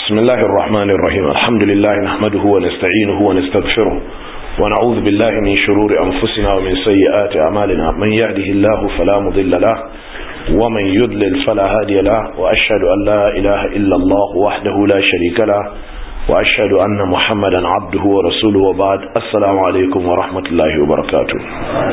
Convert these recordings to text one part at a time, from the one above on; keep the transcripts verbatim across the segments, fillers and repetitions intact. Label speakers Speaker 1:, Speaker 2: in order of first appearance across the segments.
Speaker 1: بسم الله الرحمن الرحيم الحمد لله نحمده ونستعينه ونستغفره ونعوذ بالله من شرور أنفسنا ومن سيئات أعمالنا من يهده الله فلا مضل له ومن يضلل فلا هادي له وأشهد أن لا إله إلا الله وحده لا شريك له وأشهد أن محمدا عبده ورسوله وبعد السلام عليكم ورحمة الله وبركاته.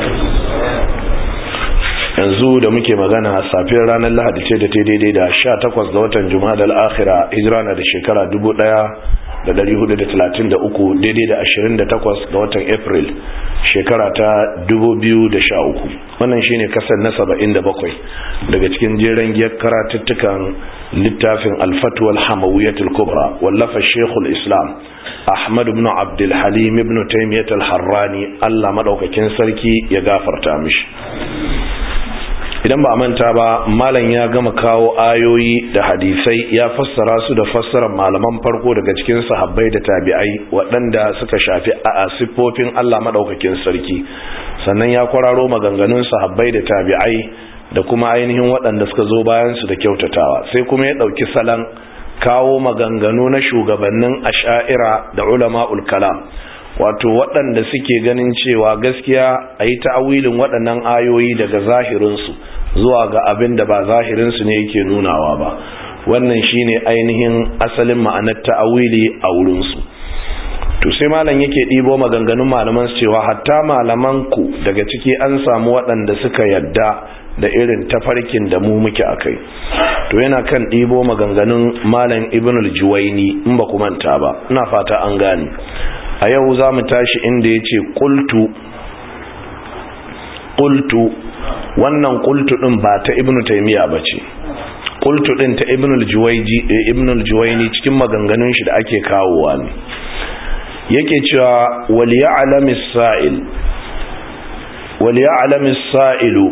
Speaker 1: yanzu da muke magana safiyar ranar Lahadi ce da ta daidai da sha takwas ga watan Jumada al-Akhira hijira na da shekara dubu ɗaya da ɗari hudu da talatin da uku daidai da ashirin da takwas ga watan April shekara ta dubu biyu da sha uku. Wannan shine kasar na saba'in da bakwai daga cikin jeren giyar karatuttukan littafin Al-Fatwa al-Hamawiyyah al-Kubra wallafa Sheikhul Islam Ahmad ibn Abdul Halim ibn Taymiyyah al-Harrani, Allah madaukakin sarki ya gafarta mishi. Idan ba a manta ba, malam ya gama kawo ayoyi da hadisai ya fassara su da fassarar malaman farko daga cikin sahabbai da tabi'ai waɗanda suka shafi a siffofin Allah madaukakin sarki, sannan ya kwararo maganganun sahabbai da tabi'ai da kuma ainihin waɗanda suka zo bayan su da kyautatawa, sai kuma ya ɗauki salon kawo maganganu na shugabannin asha'ira da ulama'ul kalam, wato waɗanda suke ganin cewa gaskiya a yi ta'awilin waɗannan ayoyi daga zahirinsu zuwa ga abin da ba zahirinsu ne yake nunawa ba. Wannan shine ainihin asalin ma'anar ta'awili a wurinsu. To sai malam yake ɗibo maganganun malaman su cewa hatta malaman ku daga ciki an samu waɗanda suka yadda da irin tafarkin da mu muke akai. To yana kan ɗibo maganganun malam Ibn al-Juwayni in ba ku manta ba, ina fata an gane. A yau za mu tashi inda ya ce ƙultu ƙultu wannan ƙultu ɗin ba ta ibnu taimiyya ba ce, ƙultu ɗin ta ibnu al-juwaini cikin maganganun shi da ake kawowa ne. Yake cewa waliya'alamis sa'il waliya'alamis sa'ilu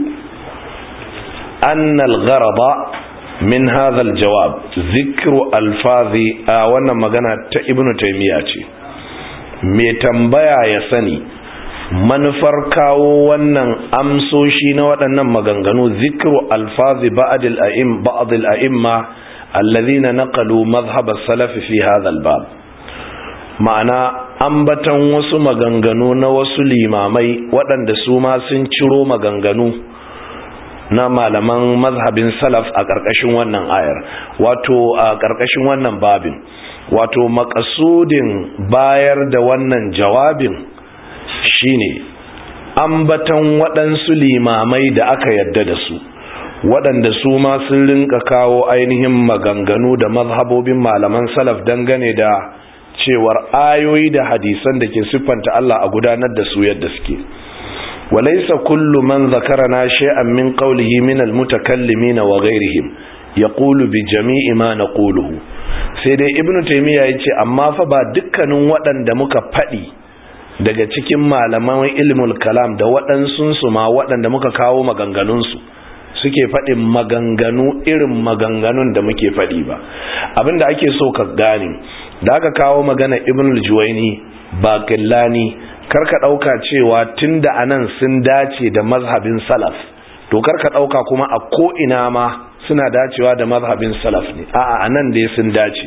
Speaker 1: annal gharada min hadha al-jawab zikru alfazi, a wannan magana ta ibnu taimiyya ce. Mai tambaya ya sani manufar kawo wannan amsoshi na waɗannan maganganu zikru alfazi ba'dil a'im ba'dil a'imma alladhina naqalu madhhab as-salaf fi hadha al-bab, ma'ana ambatan wasu maganganu na wasu limamai waɗanda su ma sun ciro maganganu na malaman mazhabin salaf a ƙarƙashin wannan ayar, wato a ƙarƙashin wannan babin. Wato makasudin bayar da wannan jawabin shine ambatan waɗansu limamai da aka yadda da su, waɗanda su ma sun rinka kawo ainihin maganganu da mazhabobin malaman salaf dangane da cewar ayoyi da hadisan da ke siffanta Allah a gudanar da su yadda suke. walaysa kullu man zakarana shay'an min qawlihi min al-mutakallimin wa ghayrihim yaqulu bi jami'i ma naquluhu. Sai dai ibnu taymiya yace amma fa ba dukkanin waɗanda muka faɗi daga cikin malaman ilmul kalam da waɗansun su ma waɗanda muka kawo maganganun su suke faɗin maganganu irin maganganun da muke faɗi ba. Abinda ake so ka gane da aka kawo magana ibnul juwayni ba qillani, karka dauka cewa tunda anan sun dace da mazhabin salaf to karka dauka kuma a ko ina ma suna dacewa da mazhabin salaf ne. a'a anan dai sun dace,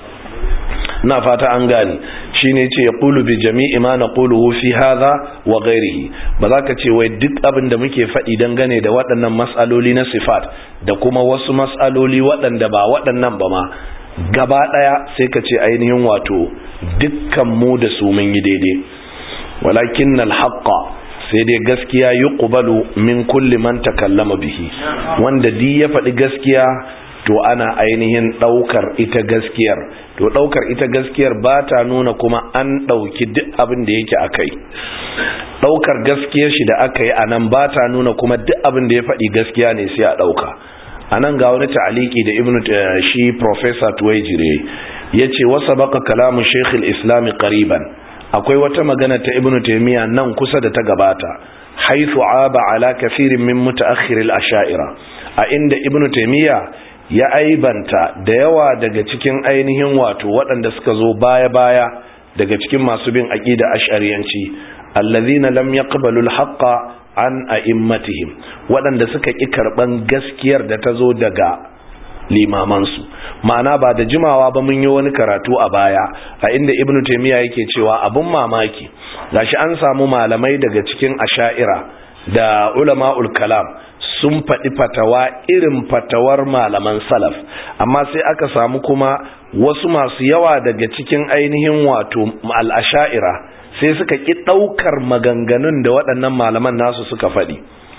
Speaker 1: ina fata an gane. shine yace yaqulu bi jami'i ma naquluhu fi hadha wa ghayrihi, ba za ka ce wai duk abin da muke faɗi dangane da waɗannan mas'aloli na sifat da kuma wasu mas'aloli waɗanda ba waɗannan ba ma gaba ɗaya sai ka ce ainihin wato dukkan mu da su mun yi daidai. walakin al-haqqa, sai dai gaskiya yuqbalu min kulli man takallama bihi, wanda di ya faɗi gaskiya to ana ainihin ɗaukar ita gaskiyar. To ɗaukar ita gaskiyar ba ta nuna kuma an ɗauki duk abin da yake akai. ɗaukar gaskiyar shi da aka yi a nan ba ta nuna kuma duk abin da ya faɗi gaskiya ne sai a ɗauka. a nan ga wani ta'aliki da ibnu shi professor Tuwaijire ya ce wasa baka kalamun sheikhul islami qariban, akwai wata magana ta ibnu taymiya nan kusa da ta gabata, haythu aba ala kathirin min mutaakhir al-ash'ira, a inda ibnu taymiya ya aibanta da yawa daga cikin ainihin wato waɗanda suka zo baya baya daga cikin masu bin aqida ash'ariyanci, alladhina lam yaqbalu al-haqqa an a'immatihim, waɗanda suka ki karban gaskiyar da ta zo daga limamansu. Ma'ana ba da jimawa ba mun yi wani karatu a baya a inda Ibn Taymiyyah yake cewa abun mamaki gashi an samu malamai daga cikin asha'ira da ulama'ul kalam sun faɗi fatawa irin fatawar malaman salaf, amma sai aka samu kuma wasu masu yawa daga cikin ainihin wato al-asha'ira sai suka ki ɗaukar maganganun da waɗannan malaman nasu suka faɗi.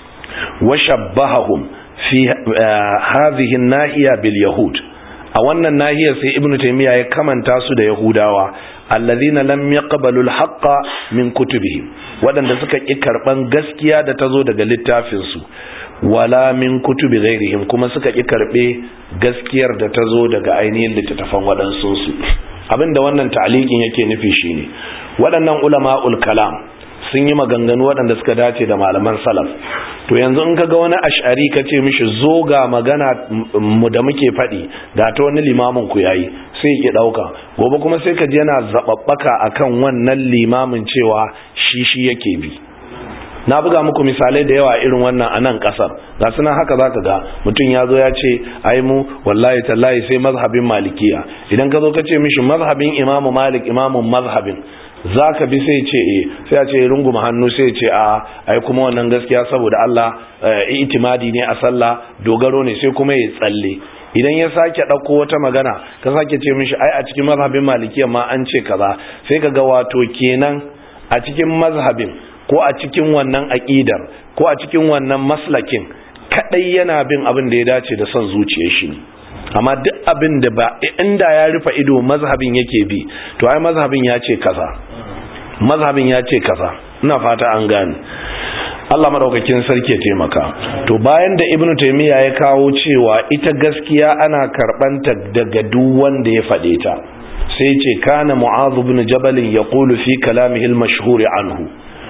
Speaker 1: wa shabbahahum fi hadhihi an-nahiya bil yahud, a wannan nahiyar sai Ibn Taymiyyah ya kamanta su da yahudawa alladhina lam yaqbalu al-haqqa min kutubihim, waɗanda suka ki karban gaskiya da tazo daga littafin su, wala min kutubi ghairihim, kuma suka ki karbe gaskiyar da tazo daga ainihin littattafan waɗansu su. Abinda wannan ta'liqin yake nufi shine waɗannan ulama'ul kalam sun yi maganganu waɗanda suka dace da malaman salaf. To yanzu in kaga wani ash'ari kace mishi zo ga magana mu da muke faɗi ga ta wani limamin ku yayi, sai ki dauka, gobe kuma sai ka ji yana zababbaka akan wannan limamin cewa shi shi yake bi. Na buga muku misalai da yawa irin wannan a nan kasar, ga sunan haka zaka ga mutum ya zo ya ce ai mu wallahi tallahi sai mazhabin malikiya. Idan ka zo ka ce mishi mazhabin imamu malik imamun mazhabin, zaka bi sai ce eh, sai ya ce runguma hannu, sai ya ce a ai kuma wannan gaskiya saboda Allah itimadi ne a sallah, dogaro ne, sai kuma ya tsalle. Idan ya sake dauko wata magana ka sake ce mishi ai a cikin mazhabin malikiya ma an ce kaza, sai ka ga wato kenan a cikin mazhabin ko a cikin wannan aqidar ko a cikin wannan maslakin kadai yana bin abin da ya dace da son zuciyar shi, amma duk abin da ba inda ya rufe ido mazhabin yake bi, to ai mazhabin ya ce kaza, mazhabin ya ce kaza. Ina fata an gane. Allah madaukakin sarki ya taimaka. To bayan da Ibn Taymiyyah ya kawo cewa ita gaskiya ana karbanta daga duk wanda ya fade ta, sai ce kana Mu'adh ibn Jabal yaqulu fi kalamihi al-mashhur anhu.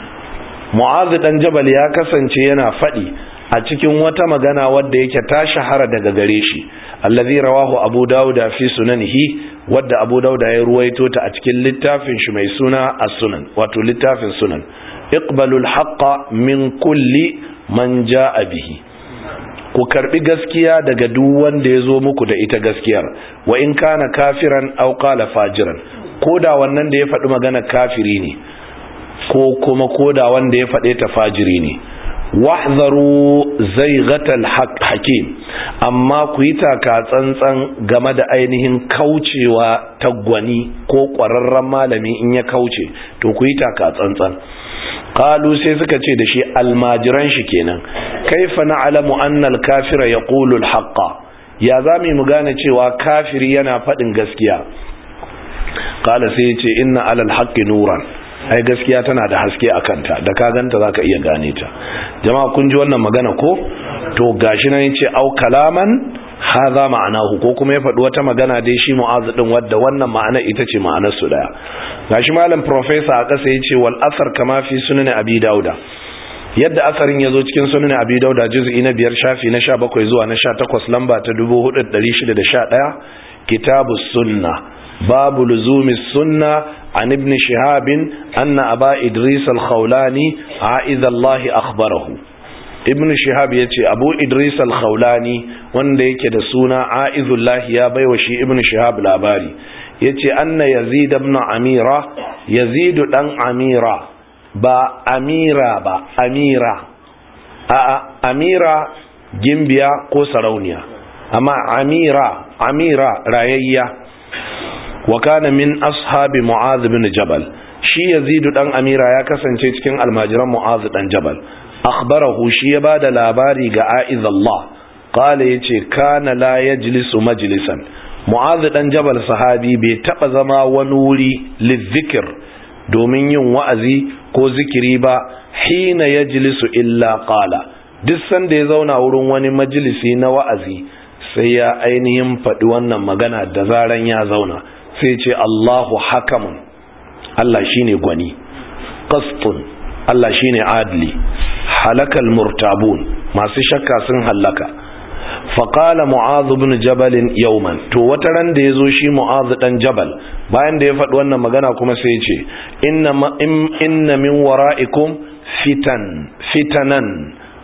Speaker 1: Mu'adh dan Jabal ya kasance yana fadi a cikin wata magana wadda yake ta shahara daga gare shi, allazi rawahu Abu Dawud fi sunanihi, wadda Abu Dawud ya ruwaito ta a cikin littafin shi mai suna As-Sunan, wato littafin Sunan. Iqbalul haqqa min kulli man jaa bihi, ku karbi gaskiya daga duk wanda yazo muku da ita gaskiyar, wa in kana kafiran aw qala fajiran, koda wannan da ya faɗi magana kafiri ne ko kuma koda wanda ya faɗe ta fajiri ne. Wahzaru zaygatal hakim, amma ku yi taka tsantsan game da ainihin kaucewa tagwani ko ƙwararren malami in ya kauce, to ku yi taka tsantsan. Qalu sai suka ce da shi almajiran shi kenan, kaifa na'lamu anna al-kafira yaqulu al-haqqa, ya zami mu gane cewa kafiri yana faɗin gaskiya? Qala sai ya ce inna alal haqqi nuran, ai gaskiya tana da haske a kanta, da ka ganta zaka iya gane ta. Jama'a kun ji wannan magana ko? To gashi nan yace au kalaman hadha ma'anahu, ko kuma ya faɗi wata magana dai shi Mu'adh din wadda wannan ma'ana ita ce ma'anar su daya. Gashi malam professor a kasa yace wal asar kama fi sunan Abi Dauda, yadda asarin yazo cikin sunan Abi Dauda juz'i na biyar shafi na sha bakwai zuwa na sha takwas lamba ta dubu hudu da ɗari shida da sha ɗaya, kitabus sunnah babu luzumi sunna عن ابن شهاب أن أبا إدريس الخولاني عائذ الله أخبره. ابن شهاب يتي أبو إدريس الخولاني wanda yake da suna Aizullah ya baiwa shi ibn Shihab labari, yace anna Yazid ibn Amira, Yazid dan Amira, ba Amira ba Amira, a Amira gimbiya ko sarauniya, amma Amira Amira rayayya. Wa kana min ashabi Mu'adh bin Jabal, shi Yazid dan Amira ya kasance cikin almajiran Mu'adh dan Jabal. Akhbarahu, shi ya bada labari ga Aizullah, qala yace kana la yajlisu majlisan, Mu'adh dan Jabal sahabi bai taba zama wani wuri lizikr domin yin wa'azi ko zikiri ba, hina yajlisu illa qala, duk sanda ya zauna wurin wani majalisi na wa'azi sai ya ainihin faɗi wannan magana da zaran ya zauna, sai ce Allahu hakamun, Allah shine gwani, qastun, Allah shine adli, halakal murtabun, masu shakka sun halaka. Faqala Mu'adh ibn Jabal yawman, to wata ran da yazo shi Mu'adh dan Jabal, bayan da ya faɗi wannan magana kuma sai ya ce inna inna min wara'ikum fitan fitanan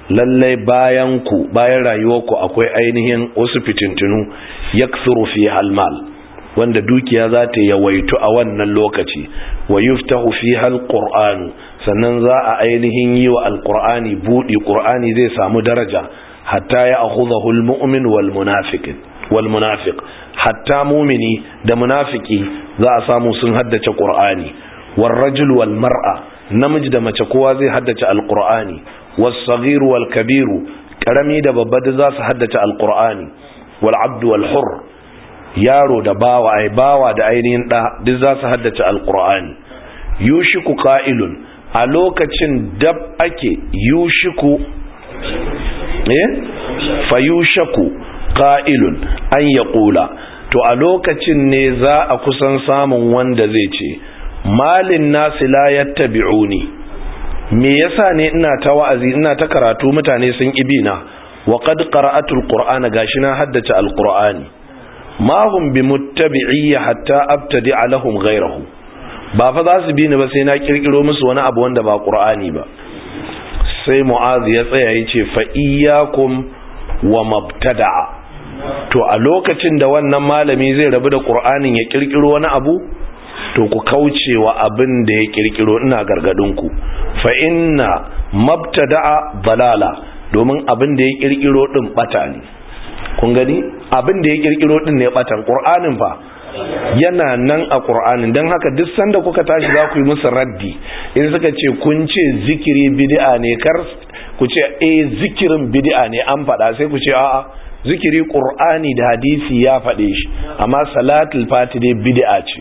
Speaker 1: lallai bayan ku bayan rayuwarku akwai ainihin wasu fitintunu yakthuru fi halmal wanda dukiya za ta yawaitu a wannan lokaci wa yuftahu fiha alquran sannan za a ainihin yi wa alqur'ani budi qur'ani zai samu daraja hatta ya akhudhahu almu'min wal munafiq wal munafiq hatta mu'mini da munafiki za a samu sun haddace qur'ani war rajul wal mar'a namiji da mace kowa zai haddace alqur'ani was saghir wal kabir karami da babba da za su haddace alqur'ani wal abd wal hur yaro da bawa ai bawa da ainihin da duk za su haddace alqur'ani yushiku qa'ilun a lokacin dab ake yushiku eh fayushaku qa'ilun an yaqula to a lokacin ne za a kusan samun wanda zai ce malin nasi la yattabi'uni me yasa ne ina ta wa'azi ina ta karatu mutane sun ibina wa qad qara'atu alqur'ana gashi na haddace alqur'ani ma hum bimuttabi'i hatta abtadi lahum ghayrahu ba fa za su bi ni ba sai na kirkiro musu wani abu wanda ba qur'ani ba sai mu'az ya tsaya yace fa iyyakum wa mabtada'a to a lokacin da wannan malami zai rabu da qur'anin ya kirkiro wani abu to ku kaucewa abin da ya kirkiro ina gargadin ku fa inna mabtada'a dalala domin abin da ya kirkiro din bata ne kun gani abin da ya kirkiro din ne batan qur'anin fa yana nan a qur'anin dan haka duk sanda kuka tashi za ku yi musu raddi in suka ce kun ce zikiri bid'a ne kar ku ce eh zikirin bid'a ne an faɗa sai ku ce a'a zikiri qur'ani da hadisi ya faɗe shi amma salatul fati dai bid'a ce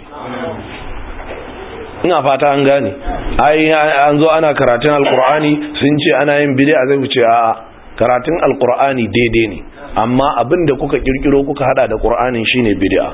Speaker 1: ina fata an gane ai an zo ana karatun alqur'ani sun ce ana yin bid'a sai ku ce a'a karatun alqur'ani daidai ne amma abinda kuka kirkiro kuka hada da qur'anin shine bid'a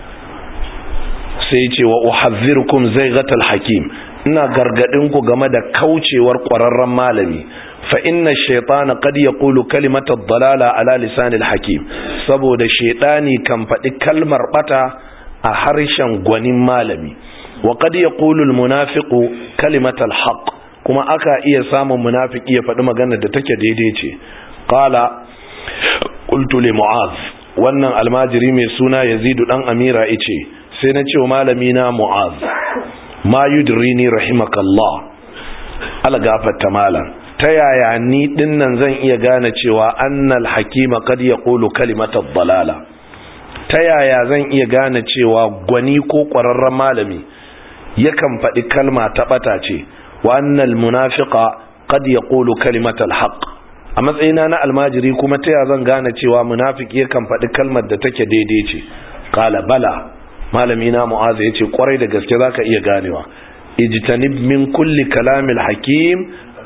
Speaker 1: sai ce wa uhadhdhirukum zaygatal hakim ina gargadin ku game da kaucewar ƙwararren malami fa inna ash-shaytana qad yaqulu kalimata ad-dalala ala lisan al-hakim saboda shaytani kan faɗi kalmar bata a harshen gwanin malami wa qad yaqulu al-munafiqu kalimata al-haqq kuma aka iya samun munafiki ya faɗi magana da take daidai ce qala qultu li mu'az wannan almajiri mai suna yazidu dan amira yace sai na ce wa malami na mu'az ma yudrini rahimakallah ala gafarta malam ta yaya ni dinnan zan iya gane cewa annal hakima qad yaqulu kalimatad dalala ta yaya zan iya gane cewa gwani ko ƙwararren malami yakan faɗi kalma ta bata ce wa annal munafiqa qad yaqulu kalimatal haqq a matsayina na almajiri kuma ta yaya zan gane cewa munafiki yakan faɗi kalmar da take daidai ce qala bala malami na mu'az yace kwarai da gaske zaka iya ganewa ijtanib min kulli kalamil hakim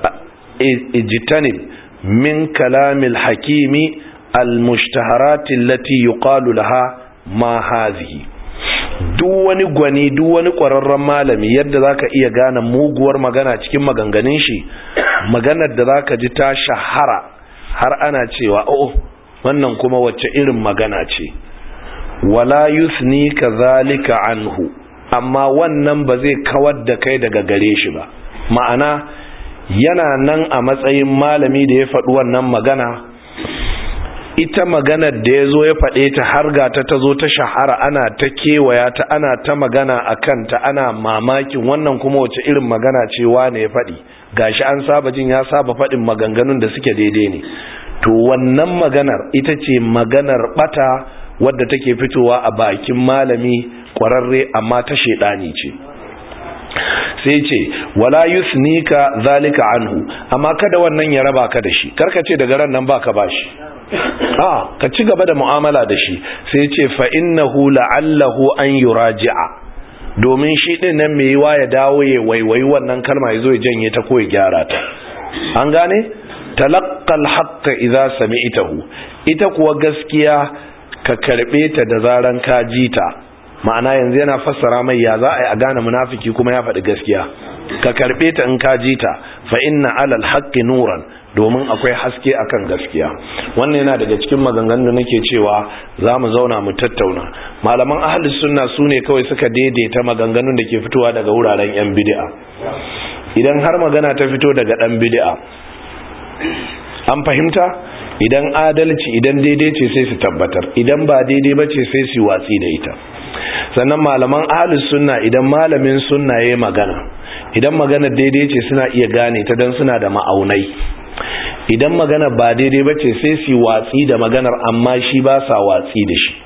Speaker 1: ijtanib min kalamil hakimi almushtaharat allati yuqalu laha ma hadhihi duk wani gwani duk wani kwararren malami yadda zaka iya gane muguwar magana cikin maganganun shi maganar da zaka ji ta shahara har ana cewa oh wannan kuma wacce irin magana ce wala yusni kadhalika anhu amma wannan ba zai kawar da kai daga gare shi ba ma'ana yana nan a matsayin malami da ya faɗi wannan magana ita maganar da ya zo ya faɗe ta har ga ta ta zo ta shahara ana ta kewaya ta ana ta magana a kanta ana mamakin wannan kuma wace irin magana ce wane ya faɗi gashi an saba jin ya saba faɗin maganganun da suke daidai ne to wannan maganar ita ce maganar bata wadda take fitowa a bakin malami kwararre amma ta shedani ce sai ce wala yusnika zalika anhu amma kada wannan ya raba ka da shi karka ce daga ran nan baka bashi a ka ci gaba da mu'amala da shi sai ce fa innahu la'allahu an yuraji'a domin shi din nan mai yiwa ya dawo ya waiwayi wannan kalma yazo ya janye ta ko ya gyara ta an gane talaqqal haqqa idza sami'tahu ita kuwa gaskiya ka karbe ta da zaran ka ji ta ma'ana yanzu yana fassara mai ya za a yi a gane munafiki kuma ya faɗi gaskiya ka karbe ta in ka ji ta fa inna alal haqqi nuran domin akwai haske akan gaskiya wannan yana daga cikin maganganun da nake cewa za mu zauna mu tattauna malaman ahlus sunna su ne kawai suka daidaita maganganun da ke fitowa daga wuraren yan bid'a idan har magana ta fito daga dan bid'a an fahimta. Idan adalci, idan daidai ce sai su tabbatar, idan ba daidai ba ce sai su watsi da ita. Sannan malaman ahlus sunna idan malamin sunna yayi magana, idan magana daidai ce suna iya gane ta dan suna da ma'aunai, idan magana ba daidai ba ce sai su watsi da maganar amma shi ba sa watsi da shi.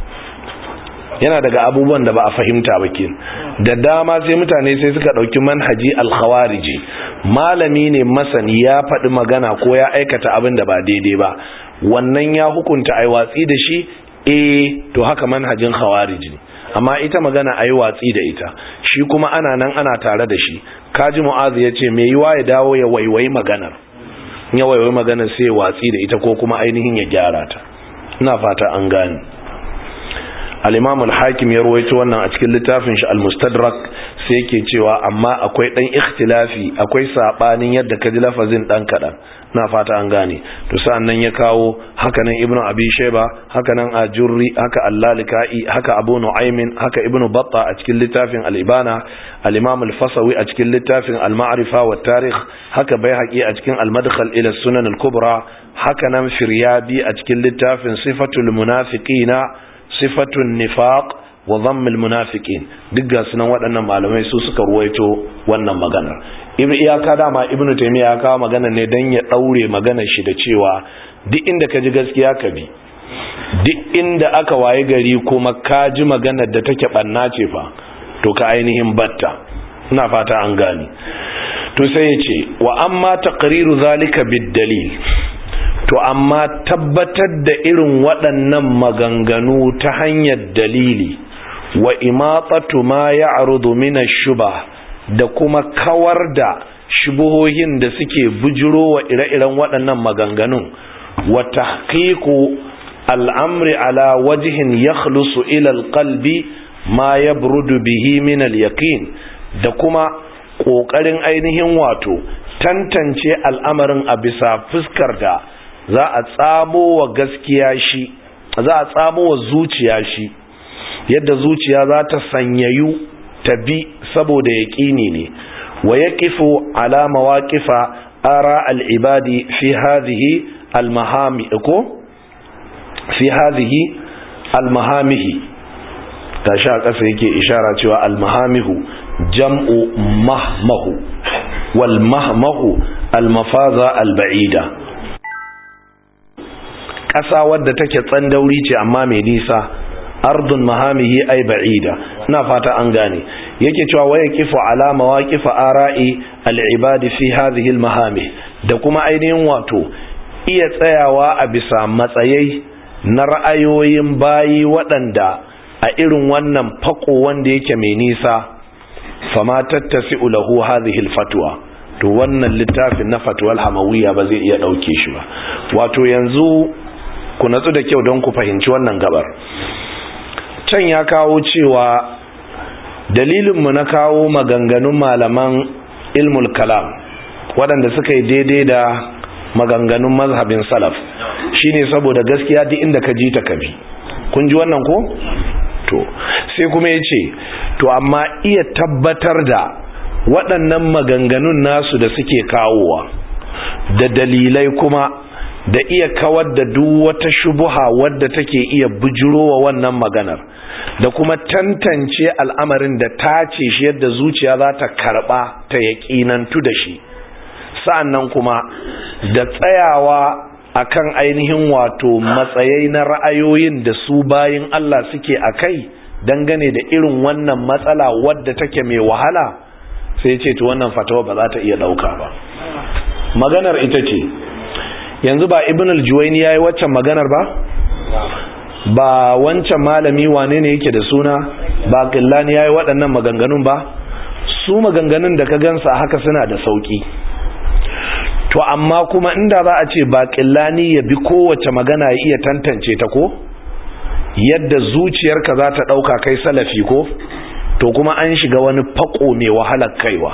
Speaker 1: Yana daga abubuwan da ba a fahimta ba ke da dama, sai mutane sai suka ɗauki manhaji al-khawariji. Malami ne masani ya faɗi magana ko ya aikata abin da ba daidai ba, wannan ya hukunta ai watsi da shi, eh to haka manhajin khawariji ne. Amma ita magana ai watsi da ita, shi kuma ana nan ana tare da shi. Kaji Mu'adh ya ce me yiwa ya dawo ya waiwayi maganar, ya waiwayi maganar sai ya watsi da ita ko kuma ainihin ya gyara ta. Ina fata an gane. al-Imam al-Hakim ya rawaito wannan a cikin littafin shi al-Mustadrak, sai yake cewa amma akwai dan ikhtilafi, akwai sabanin yadda kaji lafazin dan kadan. Na fata an gane. To sa'annan ya kawo haka nan Ibn Abi Shayba, haka nan Ajurri, haka Al-Lalikai, haka Abu Nu'aymin, haka Ibn Battah a cikin littafin Al-Ibana, al-Imam al-Fasawi a cikin littafin Al-Ma'rifa wa Tarikh, haka Baihaqi a cikin Al-Madkhal ila Sunan al-Kubra, haka nan Firyabi a cikin littafin Sifatul Munafiqina, Sifatun Nifaq wa Dhammul Munafiqin. Duk ga sunan waɗannan malamai su suka ruwaito wannan magana. Ibn iyaka dama Ibn Taymiyyah ya kawo magana ne dan ya daure maganar shi da cewa duk inda ka ji gaskiya ka bi, duk inda aka waye gari kuma ka ji maganar da take banna ce fa, to ka ainihin batta. Ina fata an gane. To sai ya ce wa amma taqriru zalika bid dalil, to amma tabbatar da irin waɗannan maganganu ta hanyar dalili, wa imatatu ma ya'rudu min ash-shubah, da kuma kawar da shubuhohin da suke bujiro wa ire-iren waɗannan maganganun, wa tahqiqu al'amri ala wajhin yakhlusu ila al-qalbi ma yabrudu bihi min al-yaqin, da kuma ƙoƙarin ainihin wato tantance al'amarin a bisa fuskar da za a tsamo wa gaskiya shi, za a tsamo wa zuciya shi, yadda zuciya za ta sanyayu ta bi saboda yaƙini ne. Wa yaqifu ala mawaqifa ara al-ibadi fi hadhihi al-mahami ko fi hadhihi al-mahamihi, tashi a ƙasa yake ishara cewa al-mahamihu jam'u mahmahu, wal mahmahu al-mafaza al-ba'ida, ƙasa wadda take tsandauri ce amma mai nisa, ardun mahamihi ay ba'ida. Ina fata an gane. Yake cewa waya kifu ala mawaqifa ara'i al-ibad fi hadhihi al-mahami, da kuma ainihin wato iya tsayawa a bisa matsayai na ra'ayoyin bayi waɗanda a irin wannan fako wanda yake mai nisa, fama tattasi'u lahu hadhihi al-fatwa, to wannan littafin na fatwa al-hamawiyya ba zai iya dauke shi ba. Wato yanzu ku natsu da kyau don ku fahimci wannan gabar. Can ya kawo cewa dalilinmu na kawo maganganun malaman ilmul kalam waɗanda suka yi daidai da maganganun mazhabin salaf shine saboda gaskiya duk inda ka ji ta kabi. Kun ji wannan ko? To sai kuma ya ce to amma iya tabbatar da waɗannan maganganun nasu da suke kawowa da dalilai kuma da iya kawar da duk wata shubuha wadda take iya bujurowa wannan maganar, da kuma tantance al'amarin da tace shi yadda zuciya za ta karba ta yaƙinantu da shi, sa'annan kuma da tsayawa akan ainihin wato matsayai na ra'ayoyin da su bayin Allah suke akai dangane da irin wannan matsala wadda take mai wahala, sai ce to wannan fatawa ba za ta iya dauka ba. Maganar ita ce, yanzu ba Ibn al-Juwayni yayi waccan maganar ba? Ba wancan malami wane ne yake da suna ba Qillani yayi waɗannan maganganun ba? Su maganganun da ka gansa haka suna da sauki. To amma kuma inda za a ce ba Qillani ya bi kowace magana ya iya tantance ta ko? Yadda zuciyarka za ta ɗauka kai salafi ko? To kuma an shiga wani fako mai wahalar kaiwa.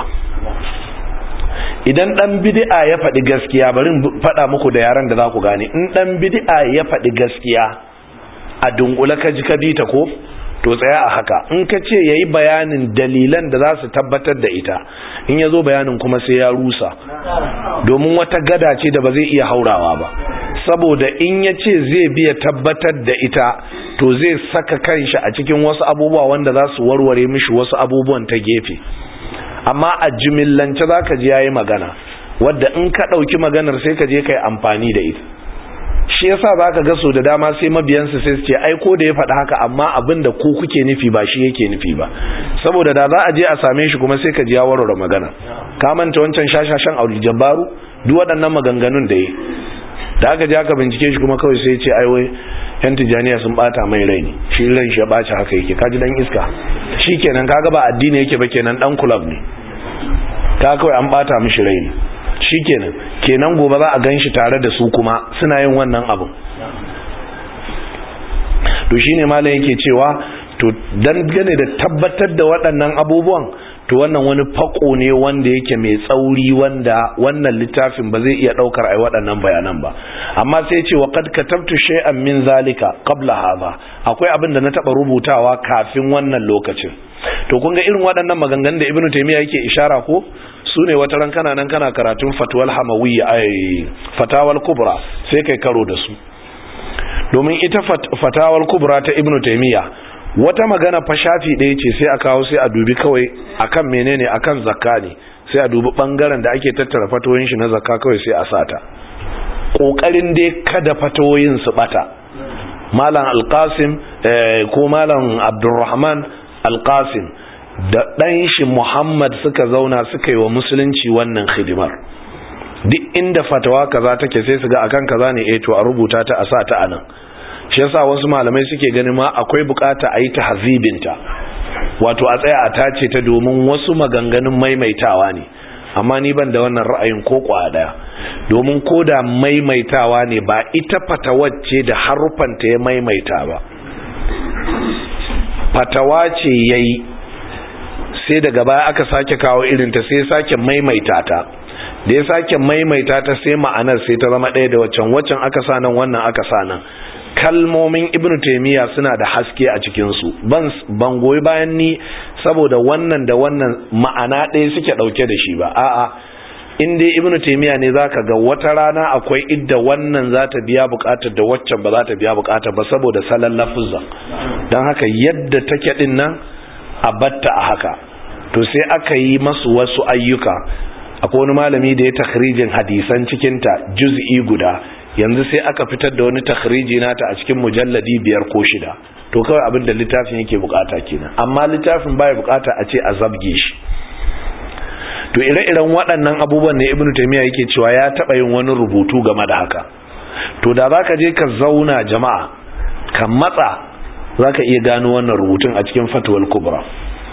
Speaker 1: Idan dan bid'a ya faɗi gaskiya, bari in faɗa muku da yaran da za ku gane, in dan bid'a ya faɗi gaskiya a dunkule ka ji ka bi ta ko, to tsaya a haka. In ka ce yayi bayanin dalilan da za su tabbatar da ita, in ya zo bayanin kuma sai ya rusa, domin wata gada ce da ba zai iya haurawa ba, saboda in ya ce zai biya tabbatar da ita to zai saka kanshi a cikin wasu abubuwa wanda za su warware mishi wasu abubuwan ta gefe. Amma a jimillance za ka ji ya yi magana wadda in ka ɗauki maganar sai ka je ka yi amfani da ita. Shi yasa za ka ga so da dama sai mabiyansu sai su ce ai ko da ya faɗi haka amma abin da ku kuke nufi ba shi yake nufi ba, saboda da za a je a same shi kuma sai ka ji ya warware magana. Ka manta wancan shashashan Abdul Jabbaru duk waɗannan maganganun da ya da aka je aka bincike shi kuma kawai sai ya ce ai wai yan tijaniya sun bata mai rai ne, shi ran shi ya baci haka yake, kaji dan iska. Shikenan kaga ba addini yake ba, kenan dan club ne, ka kawai an bata mishi rai ne. Shikenan kenan gobe za a ganshi tare da su kuma suna yin wannan abu. To shine malam yake cewa to dan gane da tabbatar da waɗannan abubuwan, to wannan wani fako ne wanda yake mai tsauri wanda wannan littafin ba zai iya daukar ai waɗannan bayanan ba. Amma sai ya ce wa qad katabtu shay'an min zalika qabla hadha, akwai abin da na taba rubutawa kafin wannan lokacin. To kun ga irin waɗannan maganganun da Ibn Taymiyyah yake ishara ko sune wata ran kana nan kana karatun fatwal hamawiyya ai fatawal kubra sai kai karo da su, domin ita fatawal kubra ta Ibn Taymiyyah wata magana fa shafi ɗaya ce sai a kawo sai a dubi kawai akan menene, akan zakka ne, sai a dubi bangaren da ake tattara fatoyin shi na zakka kawai sai a sata, kokarin dai kada fatoyin su bata. Malam Al-Qasim eh, ko Malam Abdulrahman Al-Qasim da ɗan shi Muhammad suka zauna suka yi wa musulunci wannan khidimar. Duk inda fatawa kaza take sai su ga akan kaza ne, eh to a rubuta ta a sa ta anan. Shi yasa wasu malamai suke ganin ma akwai bukata a yi ta hazibinta, wato a tsaya a tace ta, domin wasu maganganun maimaitawa ne. Amma ni ban da wannan ra'ayin ko kwa daya, domin ko da maimaitawa ne ba ita fatawacce da harufanta ya maimaita ba, fatawa ce yayi sai daga baya aka sake kawo irinta sai sake maimaita ta, da ya sake maimaita ta sai ma'anar sai ta zama ɗaya da waccan, waccan aka sa nan wannan aka sa nan. Kalmomin Ibn Taymiyyah suna da haske a cikinsu, ban ban goyi bayan ni saboda wannan da wannan ma'ana ɗaya suke ɗauke da shi ba. A'a, in dai Ibn Taymiyyah ne zaka ga wata rana akwai idda wannan za ta biya buƙatar da waccan ba za ta biya buƙatar ba saboda salon lafuzza. Don haka yadda take din nan a batta a haka. To sai aka yi masu wasu ayyuka. Akwai wani malami da ya takhrijin hadisan cikinta juz'i guda, yanzu sai aka fitar da wani takhriji nata a cikin mujalladi biyar ko shida. To kawai abin da littafin yake bukata kenan, amma littafin baya bukata a ce a zabge shi. To ire-iren waɗannan abubuwan ne Ibn Taymiyyah yake cewa ya taɓa yin wani rubutu game da haka. To da zaka je ka zauna jama'a ka matsa zaka iya gano wannan rubutun a cikin Fatwal Kubra.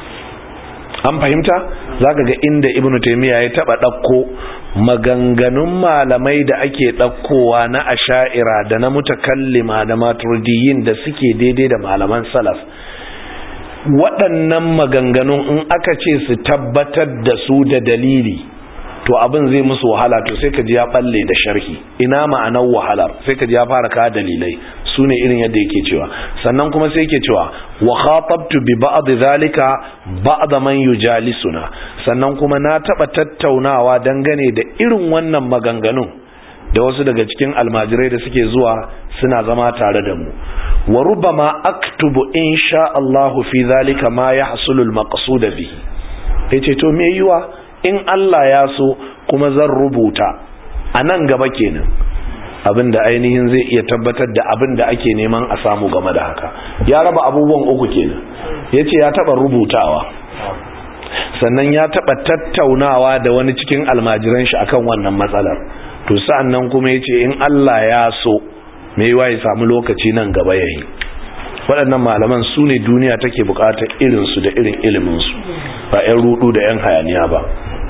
Speaker 1: An fahimta? Zaka ga inda Ibn Taymiyyah ya taba dauko maganganun malamai da ake daukowa na Asha'ira da na Mutakallima da Maturidiyin da suke daidai da malaman salaf. Waɗannan maganganun in aka ce su tabbatar da su da dalili, to abin zai musu wahala, to sai ka ji ya balle da sharhi. Ina ma'anar wahalar? Sai ka ji ya fara ka dalilai. Su ne irin yadda yake cewa. Sannan kuma sai yake cewa wa khatabtu bi ba'd zalika ba'd man yujalisuna. Sannan kuma na taba tattaunawa dangane da irin wannan maganganun da wasu daga cikin almajirai da suke zuwa suna zama tare da mu. Wa rubbama aktubu insha Allah fi zalika ma yahsulu al-maqsud bihi. Yace to me yiwa in Allah ya so kuma zan rubuta a nan gaba kenan abinda ainihin zai iya tabbatar da abinda ake neman a samu game da haka. Ya raba abubuwan uku kenan. Yace ya taba rubutawa, sannan ya taba tattaunawa da wani cikin almajiran shi akan wannan matsalar. To sa'annan kuma yace in Allah ya so me yiwa ya samu lokaci nan gaba yayi. Waɗannan malaman su ne duniya take buƙatar irin su da irin ilimin su, ba ƴan rudu da ƴan hayaniya ba.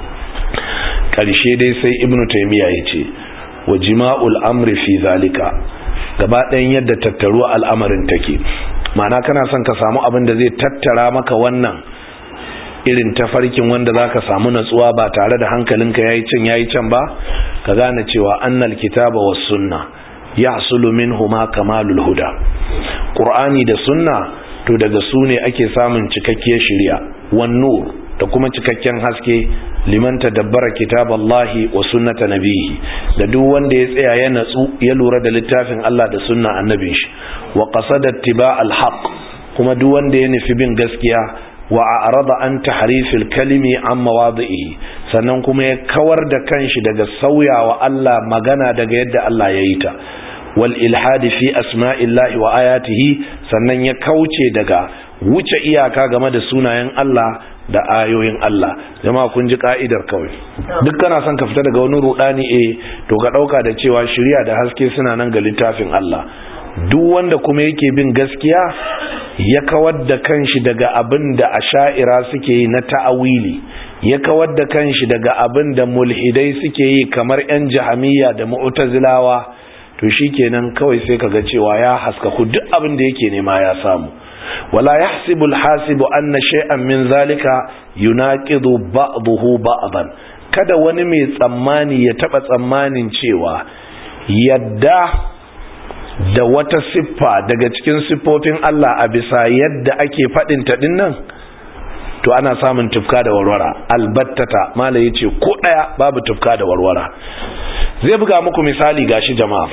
Speaker 1: Ƙarshe dai sai Ibn Taymiyyah yace wa jima'ul amri fi zalika, gaba ɗayan yadda tattaruwa al'amarin take, ma'ana kana son ka samu abin da zai tattara maka wannan irin tafarkin wanda zaka samu natsuwa ba tare da hankalinka yayi can yayi can ba, ka gane cewa annal kitaba was sunna yahsulu minhuma kamalul huda. Qur'ani da sunna to daga su ne ake samun cikakkiyar shari'a wan nur da kuma cikakken haske liman tadabbara kitaballahi wa sunnata nabihi da duk wanda ya tsaya ya natsu ya lura da littafin Allah da sunna annabin shi wa qasada ittiba'al haqq kuma duk wanda ya nufi bin gaskiya wa a'rada an tahrifil kalimi an mawadihi sannan kuma ya kawar da kanshi daga sauyawa Allah magana daga yadda Allah ya yi ta wal ilhadi fi asma'illahi wa ayatihi sannan ya kauce daga wuce iyaka game da sunayen Allah da ayoyin Allah. Jama'a kun ji ka'idar kawai duk kana son ka fita daga wani rudani eh to ka dauka da cewa shari'a da haske suna nan ga littafin Allah. Duk wanda kuma yake bin gaskiya ya kawar da kanshi daga abin da asha'ira suke yi na ta'awili, ya kawar da kanshi daga abin da mulhidai suke yi kamar yan jahamiyya da mu'tazilawa, to shikenan kawai sai kaga cewa ya haskaku duk abin da yake nema ya samu. wala yahsibu alhasibu anna shay'an min zalika yunaqidu ba'dahu ba'dan. Kada wani mai tsammani ya taba tsammanin cewa yadda da wata siffa daga cikin siffofin Allah a bisa yadda ake fadin ta dinnan to ana samun tufka da warwara. Albattata malai yace ko daya babu tufka da warwara. Zai buga muku misali gashi jama'a.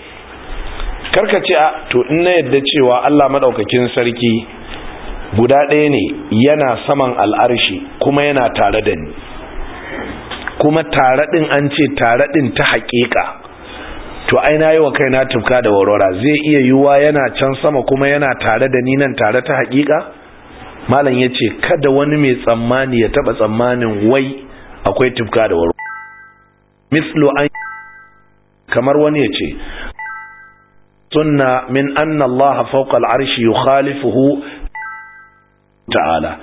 Speaker 1: Karkace a to in na yadda cewa Allah madaukakin sarki guda ɗaya ne, yana saman al'arshi kuma yana tare da ni, kuma tare din an ce tare din ta haƙiƙa, to ai na yi wa kaina tufka da warwara. Zai iya yiwuwa yana can sama kuma yana tare da ni nan tare ta haƙiƙa? Malam ya ce kada wani mai tsammani ya taɓa tsammanin wai akwai tufka da warwara. Mislu an kamar wani ya ce sunna min anna Allah fawqa al-arshi yukhalifuhu ta'ala,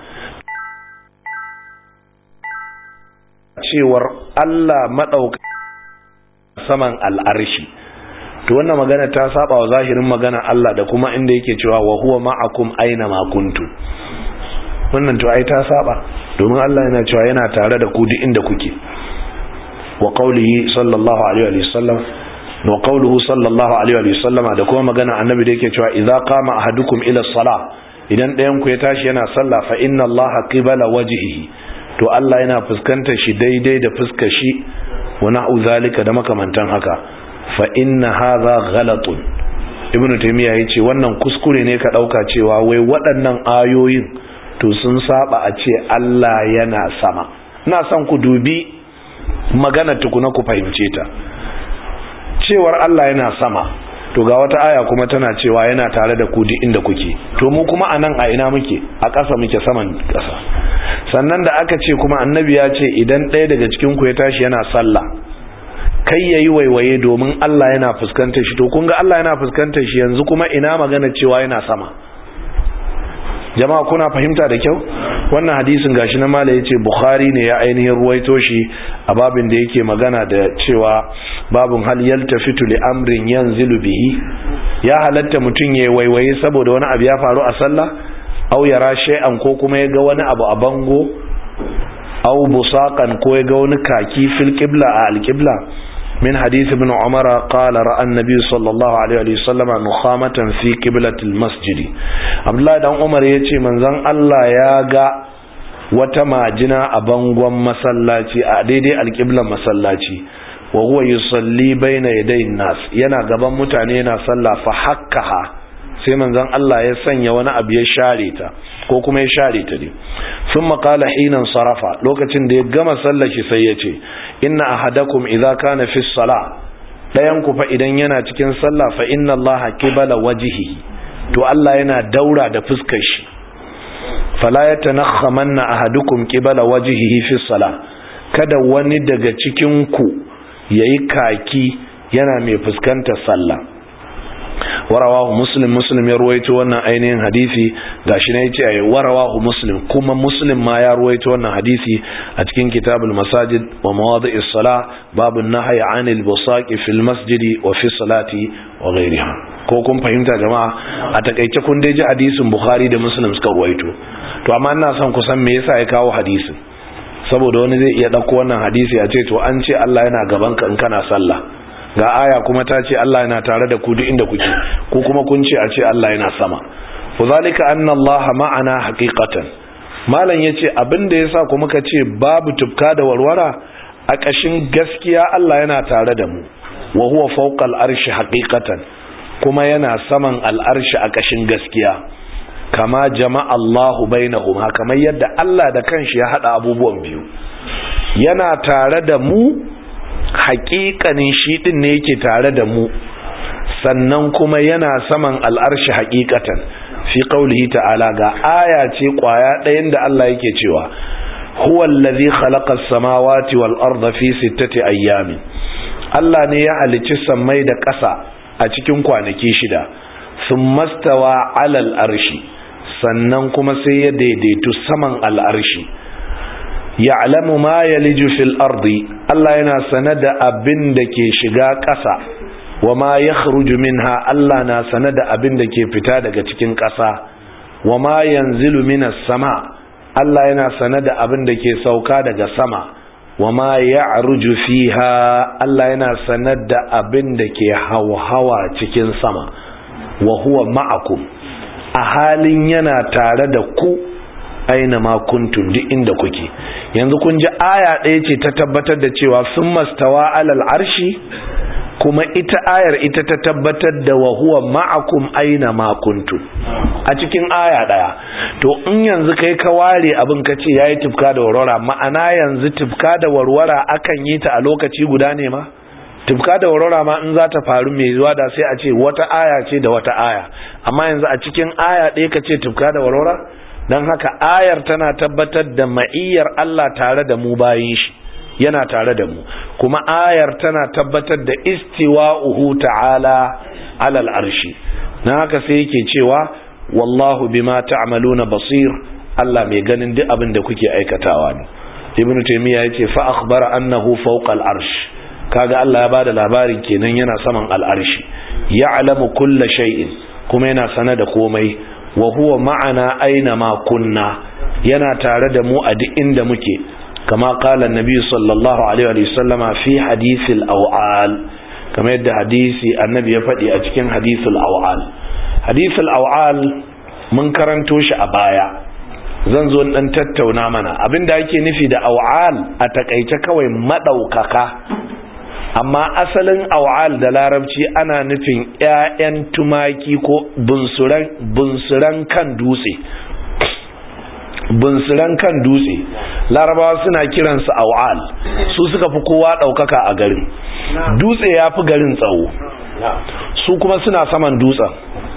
Speaker 1: cewar Allah madauka saman al'arshi. To wannan magana ta saba wa zahirin magana Allah da kuma inda yake cewa wa huwa ma'akum aina ma kuntum. Wannan to ai ta saba, domin Allah yana cewa yana tare da ku duk inda kuke. Wa qawlihi sallallahu alaihi wa sallam wa qawluhu sallallahu alaihi wa sallama da kuma magana annabi da yake cewa idza qama ahadukum ila as-salah, idan ɗayan ku ya tashi yana sallah fa inna Allaha qibala wajhihi, to Allah yana fuskantar shi daidai da fuskar shi wa na'u zalika da makamantan haka. Fa inna hadha ghalatun. Ibn Taymiyyah yace wannan kuskure ne ka dauka cewa wai waɗannan ayoyin to sun saba a ce Allah yana sama. Ina son ku dubi magana tukuna ku fahimce ta. Cewar Allah yana sama, to ga wata aya kuma tana cewa yana tare da ku duk inda kuke. To mu kuma anan a ina muke? A ƙasa muke, saman ƙasa. Sannan da aka ce kuma annabi ya ce idan ɗaya daga cikin ku ya tashi yana sallah kai yayi waiwaye domin Allah yana fuskantar shi. To kun ga Allah yana fuskantar shi, yanzu kuma ina magana cewa yana sama? Jama'a kuna fahimta da kyau? Wannan hadisin gashi na mala yace Bukhari ne ya ainihin ruwaito shi a babin da yake magana da cewa babun hal yaltafitu li amrin yanzilu bihi, ya halatta mutun yayi waiwaye saboda wani abu ya faru a sallah, aw yara shay'an ko kuma ya ga wani abu a bango, aw busaqan ko ya ga wani kaki fil qibla a al qibla. من حديث ابن عمر قال رأى النبي صلى الله عليه وسلم نخامة في قبلة المسجد. عبد الله بن عمر yace manzon Allah ya ga wata majina a bangon masallaci a daidai alqiblan masallaci, wa huwa yusalli baina yaday nas, yana gaban mutane yana sallah, fa hakkaha, sai manzon Allah ya sanya wani abu ya share ta ko kuma ya share ta ne. Thumma qala hina sarafa, lokacin da ya gama sallar shi sai ya ce inna ahadakum idza kana fi salah, dayan ku fa idan yana cikin sallah, fa inna Allaha qibala wajhihi, to Allah yana daura da fuskar shi. Fala yatanakhamanna ahadukum qibala wajhihi fi salah, kada wani daga cikin ku yayi kaki yana mai fuskantar sallah. warawahu muslim muslim ya ruwaito wannan ainihin hadisi, gashi ne yace ai warawahu muslim, kuma muslim ma ya ruwaito wannan hadisi a cikin kitabul masajid wa mawadi'is salah babun nahyi 'anil busaqi fil masjidi wa fi salati wa ghayriha. Ko kun fahimta jama'a? A takeice kun dai ji hadisin Bukhari da Muslim suka ruwaito. To amma ina son ku san me yasa ya kawo hadisin, saboda wani zai iya dauko wannan hadisi a ce to an ce Allah yana gaban ka in kana sallah, ga aya kuma ta ce Allah yana tare da ku duk inda kuke, ku kuma kun ce a ce Allah yana sama. wazalika anna Allah ma'ana haqiqatan malan yace abinda yasa kuma muka ce babu tufka da warwara a kashin gaskiya Allah yana tare da mu wa huwa fawqa al-arshi haqiqatan kuma yana saman al-arshi a kashin gaskiya kama jama'a Allahu bainahuma kamar yadda Allah da kanshi ya hada abubuwan biyu yana tare da mu haƙiƙanin shi din ne yake tare da mu sannan kuma yana saman al'arshi haƙiƙatan fi qaulihi ta'ala ga aya ce kwaya ɗayan da Allah yake cewa huwa allazi khalaqa as-samawati wal arda fi sittati ayyamin Allah ne ya halicci sammai da ƙasa a cikin kwanaki shida thumma stawa 'ala al-arshi sannan kuma sai ya daidaitu saman al-arshi ya'lamu ma yaliju fil ardi Allah yana sanada abin da ke shiga ƙasa wa ma yakhruju minha Allah na sanada abin da ke fita daga cikin ƙasa wa ma yanzilu minas sama Allah yana sanada abin da ke sauka daga sama wa ma ya'ruju fiha Allah yana sanada abin da ke hauhawa cikin sama wa huwa ma'akum a halin yana tare da ku aina ma kuntum duk inda kuke yanzu kun ji aya ɗaya ce ta tabbatar da cewa sun mastawa alal arshi kuma ita ayar ita ta tabbatar da wa huwa ma'akum aina ma kuntum a cikin aya ɗaya to in yanzu kai ka ware abin ka ce yayi tufka da warwara ma'ana yanzu tufka da warwara akan yi ta a lokaci guda ne ma tufka da warwara ma in za ta faru mai zuwa da sai a ce wata aya ce da wata aya amma yanzu a cikin aya ɗaya ka ce tufka da warwara don haka ayar tana tabbatar da ma'iyyar Allah tare da mu bayin shi yana tare da mu kuma ayar tana tabbatar da istiwa'uhu ta'ala alal arshi na haka sai yake cewa wallahu bima ta'maluna basir Allah mai ganin duk abin da kuke aikatawa ne ibnu taymiya yace fa akhbara annahu fawqa al arsh kaga Allah ya bada labarin kenan yana saman al arshi ya'lamu kulla shay'in kuma yana sana da komai wa huwa ma'ana aina ma kunna yana tare da mu a duk inda muke kama qala annabi sallallahu alaihi wa sallama fi hadithil aw'al kama yadda hadisi annabi ya faɗi a cikin hadithul aw'al hadithul aw'al mun karanto shi a baya zan zo dan tattauna mana abinda ake nufi da aw'al a takaice kawai madaukaka amma asalin aw'al da larabci ana nufin ƴaƴan tumaki ko bunsuran bunsuran kan dutse bunsuran kan dutse larabawa suna kiransu aw'al su suka fi kowa daukaka a garin dutse ya fi garin tsawo su kuma suna saman dutsen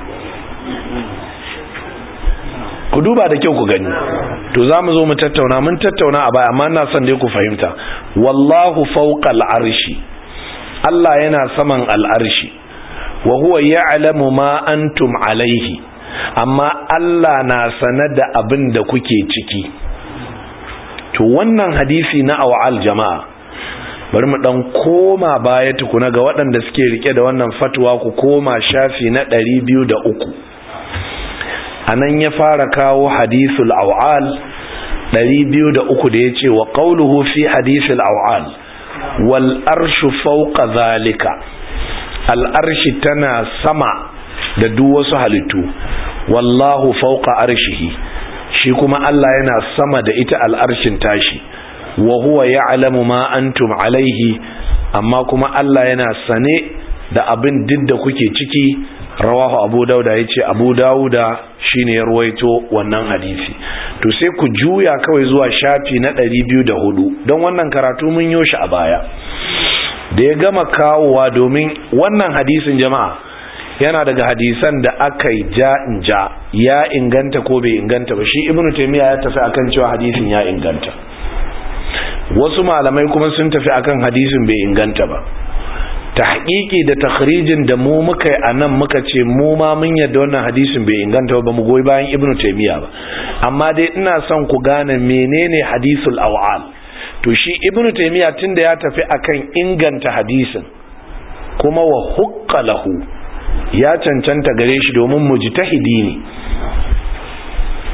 Speaker 1: ku duba da kyau ku gani to za mu zo mu tattauna mun tattauna a baya amma ina son dai ku fahimta wallahu fawqal arshi Allah yana saman al'arshi wa huwa ya'lamu ma antum alaihi amma Allah na sanar da abin da kuke ciki to wannan hadisi na awal jama'a bari mu dan koma baya tukuna ga waɗanda suke rike da wannan fatwa ku koma shafi na ɗari biyu da uku anan ya fara kawo hadisul awal ɗari biyu da uku da yace wa qawluhu fi hadisul awal wal arshu fawqa zalika al arshi tana sama da duk wasu halittu wallahu fawqa arshihi shi kuma Allah yana sama da ita al arshin tashi wa huwa ya'lamu ma antum alaihi amma kuma Allah yana sane da abin duk da kuke ciki rawahu abu dauda yace abu dauda shine ya ruwaito wannan hadisi to sai ku juya kawai zuwa shafi na ɗari biyu da hudu don wannan karatu mun yo shi a baya da ya gama kawowa domin wannan hadisin jama'a yana daga hadisan da aka yi ja in ja ya inganta ko bai inganta ba shi ibnu taymiya ya tafi akan cewa hadisin ya inganta wasu malamai kuma sun tafi akan hadisin bai inganta ba tahqiqi da takhrijin da mu muka yi anan muka ce mu ma mun yadda wannan hadisin bai inganta ba mu goyi bayan ibnu taymiya ba amma dai ina son ku gane menene hadisul awal to shi ibnu taymiya tunda ya tafi akan inganta hadisin kuma wa hukka lahu ya cancanta gare shi domin mujtahidi ne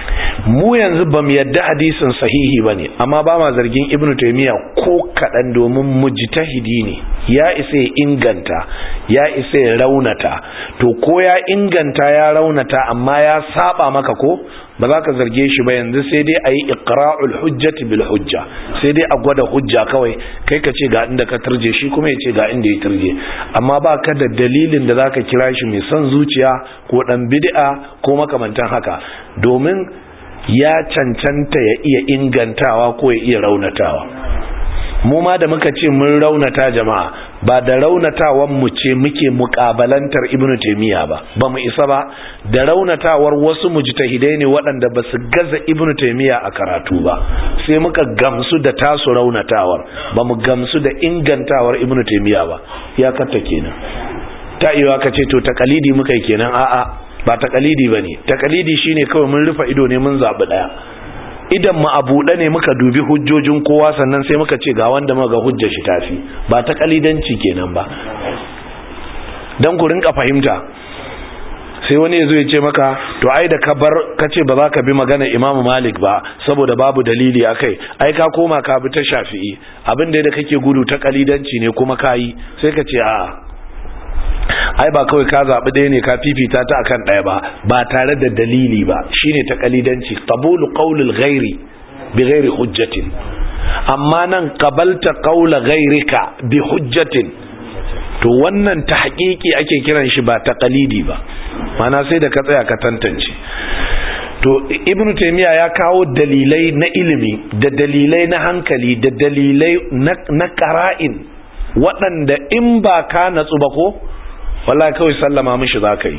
Speaker 1: mu yanzu ba mu yadda hadisin sahihi ba ne, amma ba ma zargin ibnu taymiya ko kaɗan, domin mujtahidi ne, ya isa ya inganta ya isa ya raunata. To ko ya inganta ya raunata amma ya saba maka, ko ba za ka zarge shi ba yanzu, sai dai a yi iqra'ul hujjati bil hujja, sai dai a gwada hujja kawai, kai ka ce ga inda ka turje, shi kuma ya ce ga inda ya turje, amma ba ka da dalilin da za ka kira shi mai son zuciya ko ɗan bid'a ko makamantan haka, domin ya cancanta ya iya ingantawa ko ya iya raunatawa. Mu ma da muka ce mun raunata jama'a, ba da raunatawan mu ce muke mukabalantar ibnu taymiya ba, ba mu isa ba. Da raunatawar wasu mujtahidai ne waɗanda ba su gaza ibnu taymiya a karatu ba, sai muka gamsu da tasu raunatawar, ba mu gamsu da ingantawar ibnu taymiya ba. Ya katta kenan. Ta iya ka ce to takalidi muka yi kenan, a'a ba takalidi bane. Takalidi shine kawai mun rufe ido ne mun zabi daya. Idan mu abuɗe ne muka dubi hujjojin kowa, sannan sai muka ce ga wanda muka ga hujjar shi tafi, ba ta kalidanci kenan ba. Dan ku rinka fahimta, sai wani yazo ya ce maka to ai da ka bar ka ce ba za ka bi magana Imam Malik ba saboda babu dalili akai, ai ka koma ka bi ta Shafi'i, abin da kake gudu ta kalidanci ne kuma kai, sai ka ce a'a ai ba kawai ka zaɓi ɗaya ne ka fifita ta akan ɗaya ba ba tare da dalili ba, shine ta kalidanci, qabulu qawlil ghairi bi ghairi hujjatin. Amma nan qabalta qawla ghairika bi hujjatin, to wannan tahqiqi ake kiran shi ba ta qalidi ba, mana sai da ka tsaya ka tantance. To ibnu taymiya ya kawo dalilai na ilimi da dalilai na hankali da dalilai na, na qara'in waɗanda in ba ka natsu ba ko wallahi kawai sallama mishi za ka yi.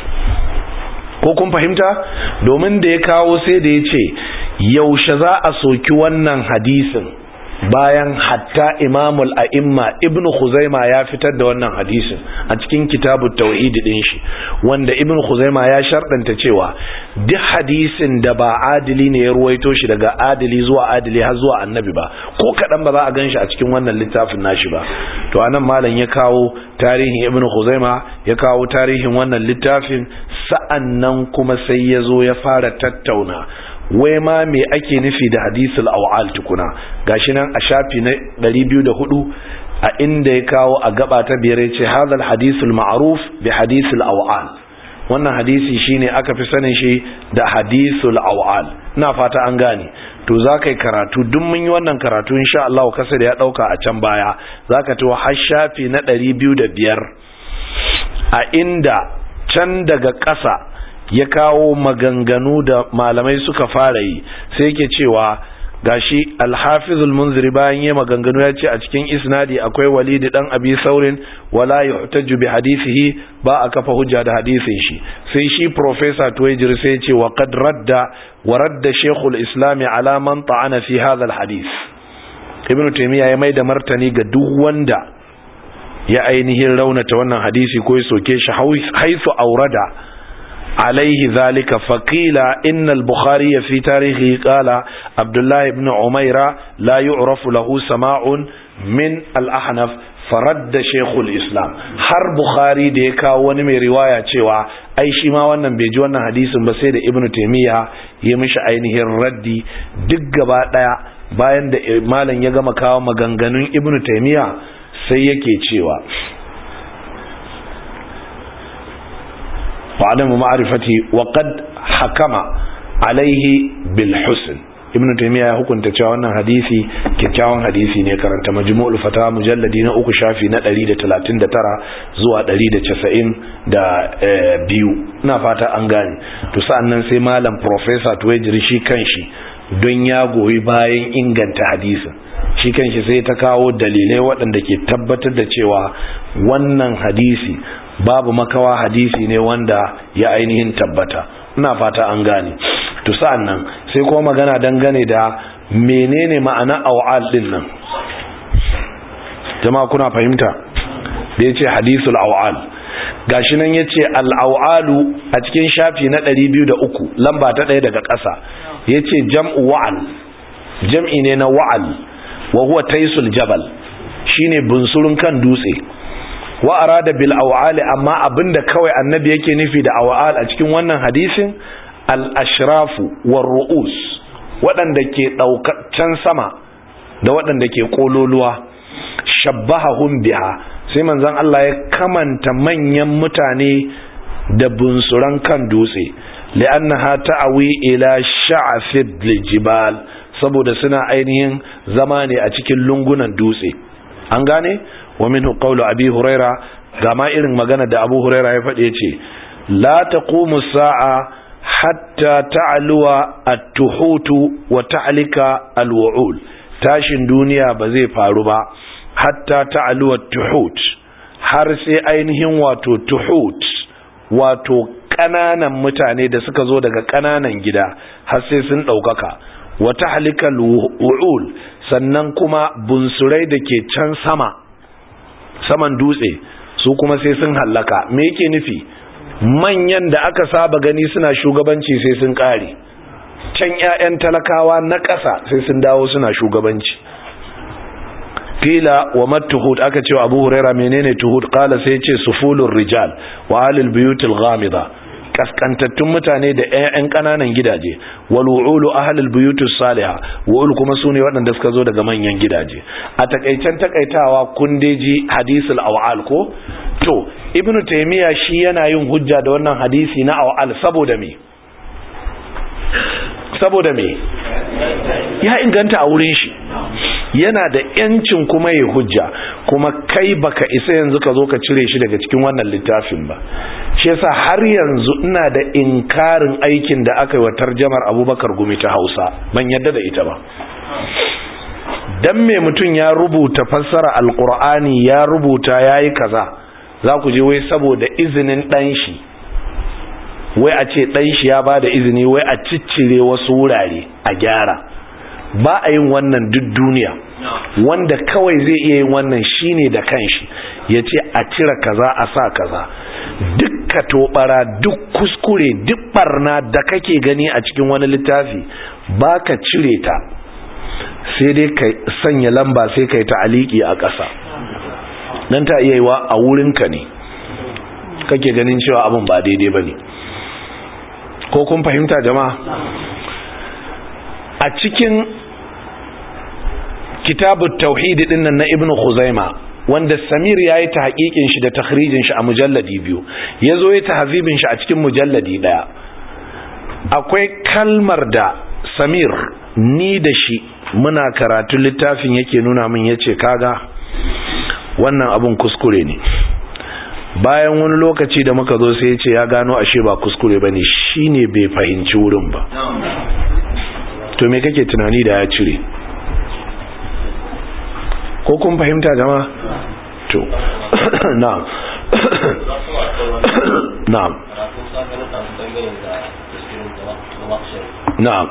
Speaker 1: Ko kun fahimta? Domin da ya kawo sai da ya ce yaushe za a soki wannan hadisin bayan hatta imamul a'imma ibn Khuzaima ya fitar da wannan hadisin a cikin kitabut tauhid din shi, wanda ibn Khuzaima ya sharɗanta cewa duk hadisin da ba adili ne ya ruwaito shi daga adili zuwa adili har zuwa annabi ba, ko kadan ba za a ganshi a cikin wannan littafin nashi ba. To anan malam ya kawo tarihin ibn Khuzaima, ya kawo tarihin wannan littafin, sa'annan kuma sai ya zo ya fara tattauna wai ma me ake nufi da hadisul aw'al tukuna. Gashi nan a shafi na ɗari biyu da hudu a inda ya kawo a gaba ta biyar yace hadal hadisul ma'ruf bi hadisul aw'al. Wannan hadisi shine aka fi sanin shi da hadisul aw'al. Ina fata an gane. To zakai karatu, duk mun yi wannan karatu insha Allah kasa da ya dauka a can baya, zaka tawo har shafi na ɗari biyu da biyar a inda can daga ƙasa ya kawo maganganu da malamai suka fara yi, sai yake cewa gashi al-Hafiz al-Munziri bayan yayin maganganu ya ce a cikin isnadi akwai Walid dan Abi Saurin, wala yuhtaju bi hadithihi, ba a kafa hujja da hadisin shi. Sai shi Professor Tuwaijir sai ya ce wa qad radda wa radda Sheikhul Islam ala man ta'ana fi hadha al-hadith. Ibn Taymiyyah ya mai da martani ga duk wanda ya ainihin raunata wannan hadisi ko ya soke shi haisu aurada عليه ذلك. فقيل إن البخاري في تاريخه قال عبد الله بن عمير لا يعرف له سماع من الأحنف فرد شيخ الإسلام. har Bukhari da ya kawo wani mai riwaya cewa ai shi ma wannan bai ji wannan hadisin ba, sai da Ibn Taymiyyah ya mishi ainihin raddi duk gaba daya. Bayan da malam ya gama kawo maganganun Ibn Taymiyyah sai yake cewa وعدم معرفتي وقد حكم عليه بالحسن. ibn taymiya ya hukunta cewa wannan hadisi kyakkyawan hadisi ne. Karanta majmu'ul fatawa mujalladi na uku shafi na ɗari da talatin da tara zuwa ɗari da casa'in da biyu. ina fata an gane. To sa'annan sai malam professor Tuwaijiri shi kanshi don ya goyi bayan inganta hadisin, shi kanshi sai ta kawo dalilai waɗanda ke tabbatar da cewa wannan hadisi babu makawa hadisi ne wanda ya ainihin tabbata. ina fata an gane. To sa'annan sai kuma magana dangane da menene ma'ana aw'al din nan, jama'a kuna fahimta da yace hadisul aw'al. gashi nan yace al-aw'alu a cikin shafi na ɗari biyu da uku lamba ta ɗaya daga ƙasa yace jam'u wa'al, jam'i ne na wa'al, wa huwa taisul jabal, shine bunsurun kan dutse. wa arada bil aw'al, amma abinda kawai annabi yake nufi da aw'al a cikin wannan hadisin al-ashrafu war ru'us waɗanda ke ɗaukaccen sama da waɗanda ke ƙololuwa shabbahahum biha sai manzon Allah ya kamanta manyan mutane da bunsuran kan dutse li'annaha ta'awi ila sha'afid lijibal saboda suna ainihin zama ne a cikin lungunan dutse an gane wa minhu qawlu abi huraira ga ma irin magana da abu huraira ya faɗe ce la taqumu sa'a hatta ta'luwa at-tuhutu wa ta'lika al-wu'ul tashin duniya ba zai faru ba hatta ta'luwa at-tuhut har sai ainihin wato tuhut wato kananan mutane da suka zo daga kananan gida har sai sun daukaka wa ta'lika al-wu'ul sannan kuma bunsurai da ke can sama saman dutse su kuma sai sun hallaka me yake nufi manyan da aka saba gani suna shugabanci sai sun kare can ƴaƴan talakawa na ƙasa sai sun dawo suna shugabanci kila wa matuhud aka ce Abu Huraira menene tuhud qala sai ce sufulur rijal wa alil buyutil ghamida kaskantattun mutane da ƴaƴan ƙananan gidaje wal wu'ulu ahlul buyutus salihah wu'ul kuma sune waɗanda suka zo daga manyan gidaje a takaicen takaitawa kundeji hadisul awal ko to ibnu taymiya shi yana yin hujja da wannan hadisi na awal saboda me saboda me ya inganta a wurin shi yana da yancin kuma ya hujja kuma kai baka isa yanzu ka zo ka cire shi daga cikin wannan littafin ba shi yasa har yanzu ina da inkarin aikin da aka yi wa tarjamar Abubakar Gumi ta Hausa ban yadda da ita ba dan me mutum ya rubuta fassara alqur'ani ya rubuta yayi kaza za ku je wai saboda izinin dan shi wai a ce dan shi ya bada izini wai a ciccire wasu wurare a gyara ba a yin wannan duk duniya wanda kawai zai iya yin wannan shine da kanshi ya ce a cire kaza a sa kaza dukka tobara duk kuskure duk barna da kake gani a cikin wani littafi ba ka cire ta sai dai ka sanya lamba sai kai ta aliki a ƙasa nan ta iya yiwa a wurinka ne kake ganin cewa abin ba daidai ba ne ko kun fahimta jama'a a cikin kitabut tauhid din nan na ibnu khuzaima wanda samir yayi ta hakikin shi da takhrijin shi a mujalladi biyu yazo yayi tahzibin shi a cikin mujalladi daya akwai kalmar da samir ni da shi muna karatu littafin yake nuna min yace kaga wannan abun kuskure ne bayan wani lokaci da muka zo sai yace ya gano ashe ba kuskure bane shine bai fahimci wurin ba to me kake tunani da ya cire ko kun fahimta jama'a to na'am na'am na'am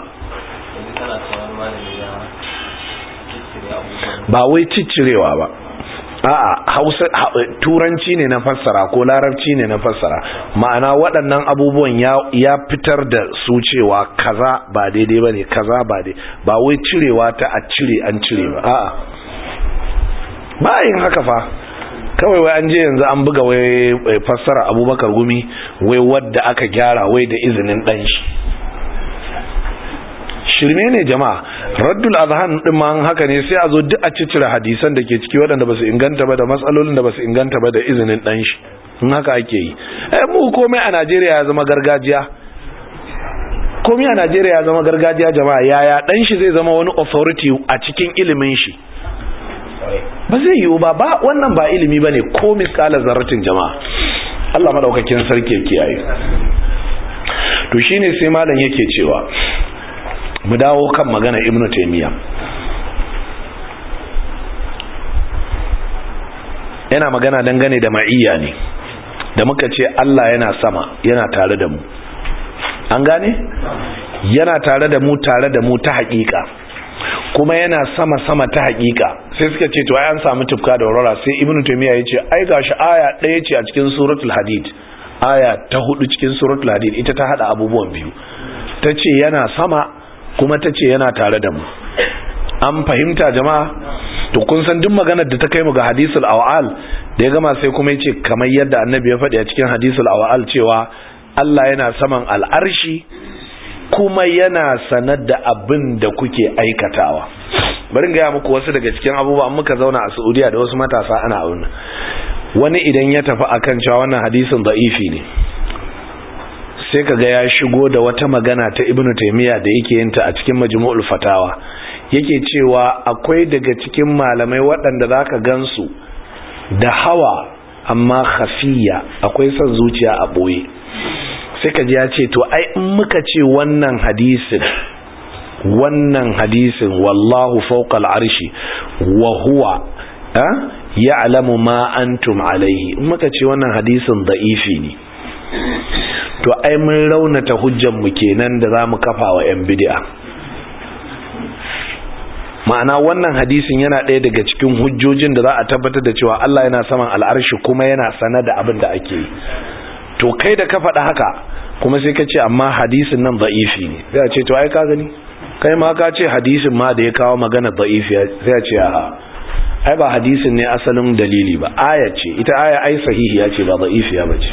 Speaker 1: ba wai ciccirewa ba a'a hausa turanci ne na fassara ko larabci ne na fassara ma'ana waɗannan abubuwan ya ya fitar da su cewa kaza ba daidai bane kaza ba dai ba wai cirewa ta a cire an cire ba a'a ba yin haka fa kawai wai an je yanzu an buga wai fassara Abubakar Gumi wai wadda aka gyara wai da izinin dan shi shirme ne jama'a raddul azhan din ma haka ne sai a zo duk a cicira hadisan da ke ciki waɗanda ba su inganta ba da matsalolin da ba su inganta ba da izinin dan shi in haka ake yi eh mu komai a Najeriya ya zama gargajiya komai a Najeriya ya zama gargajiya jama'a yaya dan shi zai zama wani authority a cikin ilimin shi ba zai yiwu ba ba wannan ba ilimi bane ko misalan zarratin jama'a Allah madaukakin sarki ya kiyaye to shine sai malam yake cewa mu dawo kan magana Ibn Taymiyyah yana magana dangane da ma'iyya ne da muka ce Allah yana sama yana tare da mu an gane yana tare da mu tare da mu ta haƙiƙa kuma yana sama sama ta haƙiƙa sai suka ce to ai an samu tufka da warwara sai Ibn Taymiyyah ya ce ai gashi aya ɗaya ce a cikin suratul hadid aya ta hudu cikin suratul hadid ita ta hada abubuwan biyu tace yana sama kuma ta ce yana tare da mu an fahimta jama'a to kun san duk maganar da ta kai mu ga hadisul awal da ya gama sai kuma ya ce kamar yadda annabi ya faɗi a cikin hadisul awal cewa Allah yana saman al'arshi kuma yana sanar da abin da kuke aikatawa. Bari ga muku wasu daga cikin abubuwa. Muka zauna a Saudiya da wasu matasa ana auna, wani idan ya tafi akan cewa wannan hadisin da'ifi ne, sai kaga ya shigo da wata magana ta Ibn Taymiyyah da yake yin ta a cikin Majmu'ul Fatawa, yake cewa akwai daga cikin malamai waɗanda zaka gansu da hawa amma khafiya, akwai son zuciya a boye. Sai kaji ya ce to ai in muka ce wannan hadisin wannan hadisin wallahu fawqa al'arshi wa huwa ya'lamu ma antum alayhi, in muka ce wannan hadisin da'ifi ne, to ai mun raunata hujjar mu kenan da zamu kafa wa yan bid'a. Ma'ana wannan hadisin yana ɗaya daga cikin hujjojin da za a tabbatar da cewa Allah yana saman al'arshi kuma yana sanar da abin da ake yi. To kai da ka faɗa haka kuma sai ka ce amma hadisin nan da'ifi ne, sai a ce to ai ka gani kai ma ka ce hadisin ma da ya kawo magana da'ifi, sai a ce a'a ai ba hadisin ne asalin dalili ba, aya ce, ita aya ai sahihiya ce ba da'ifiya bace.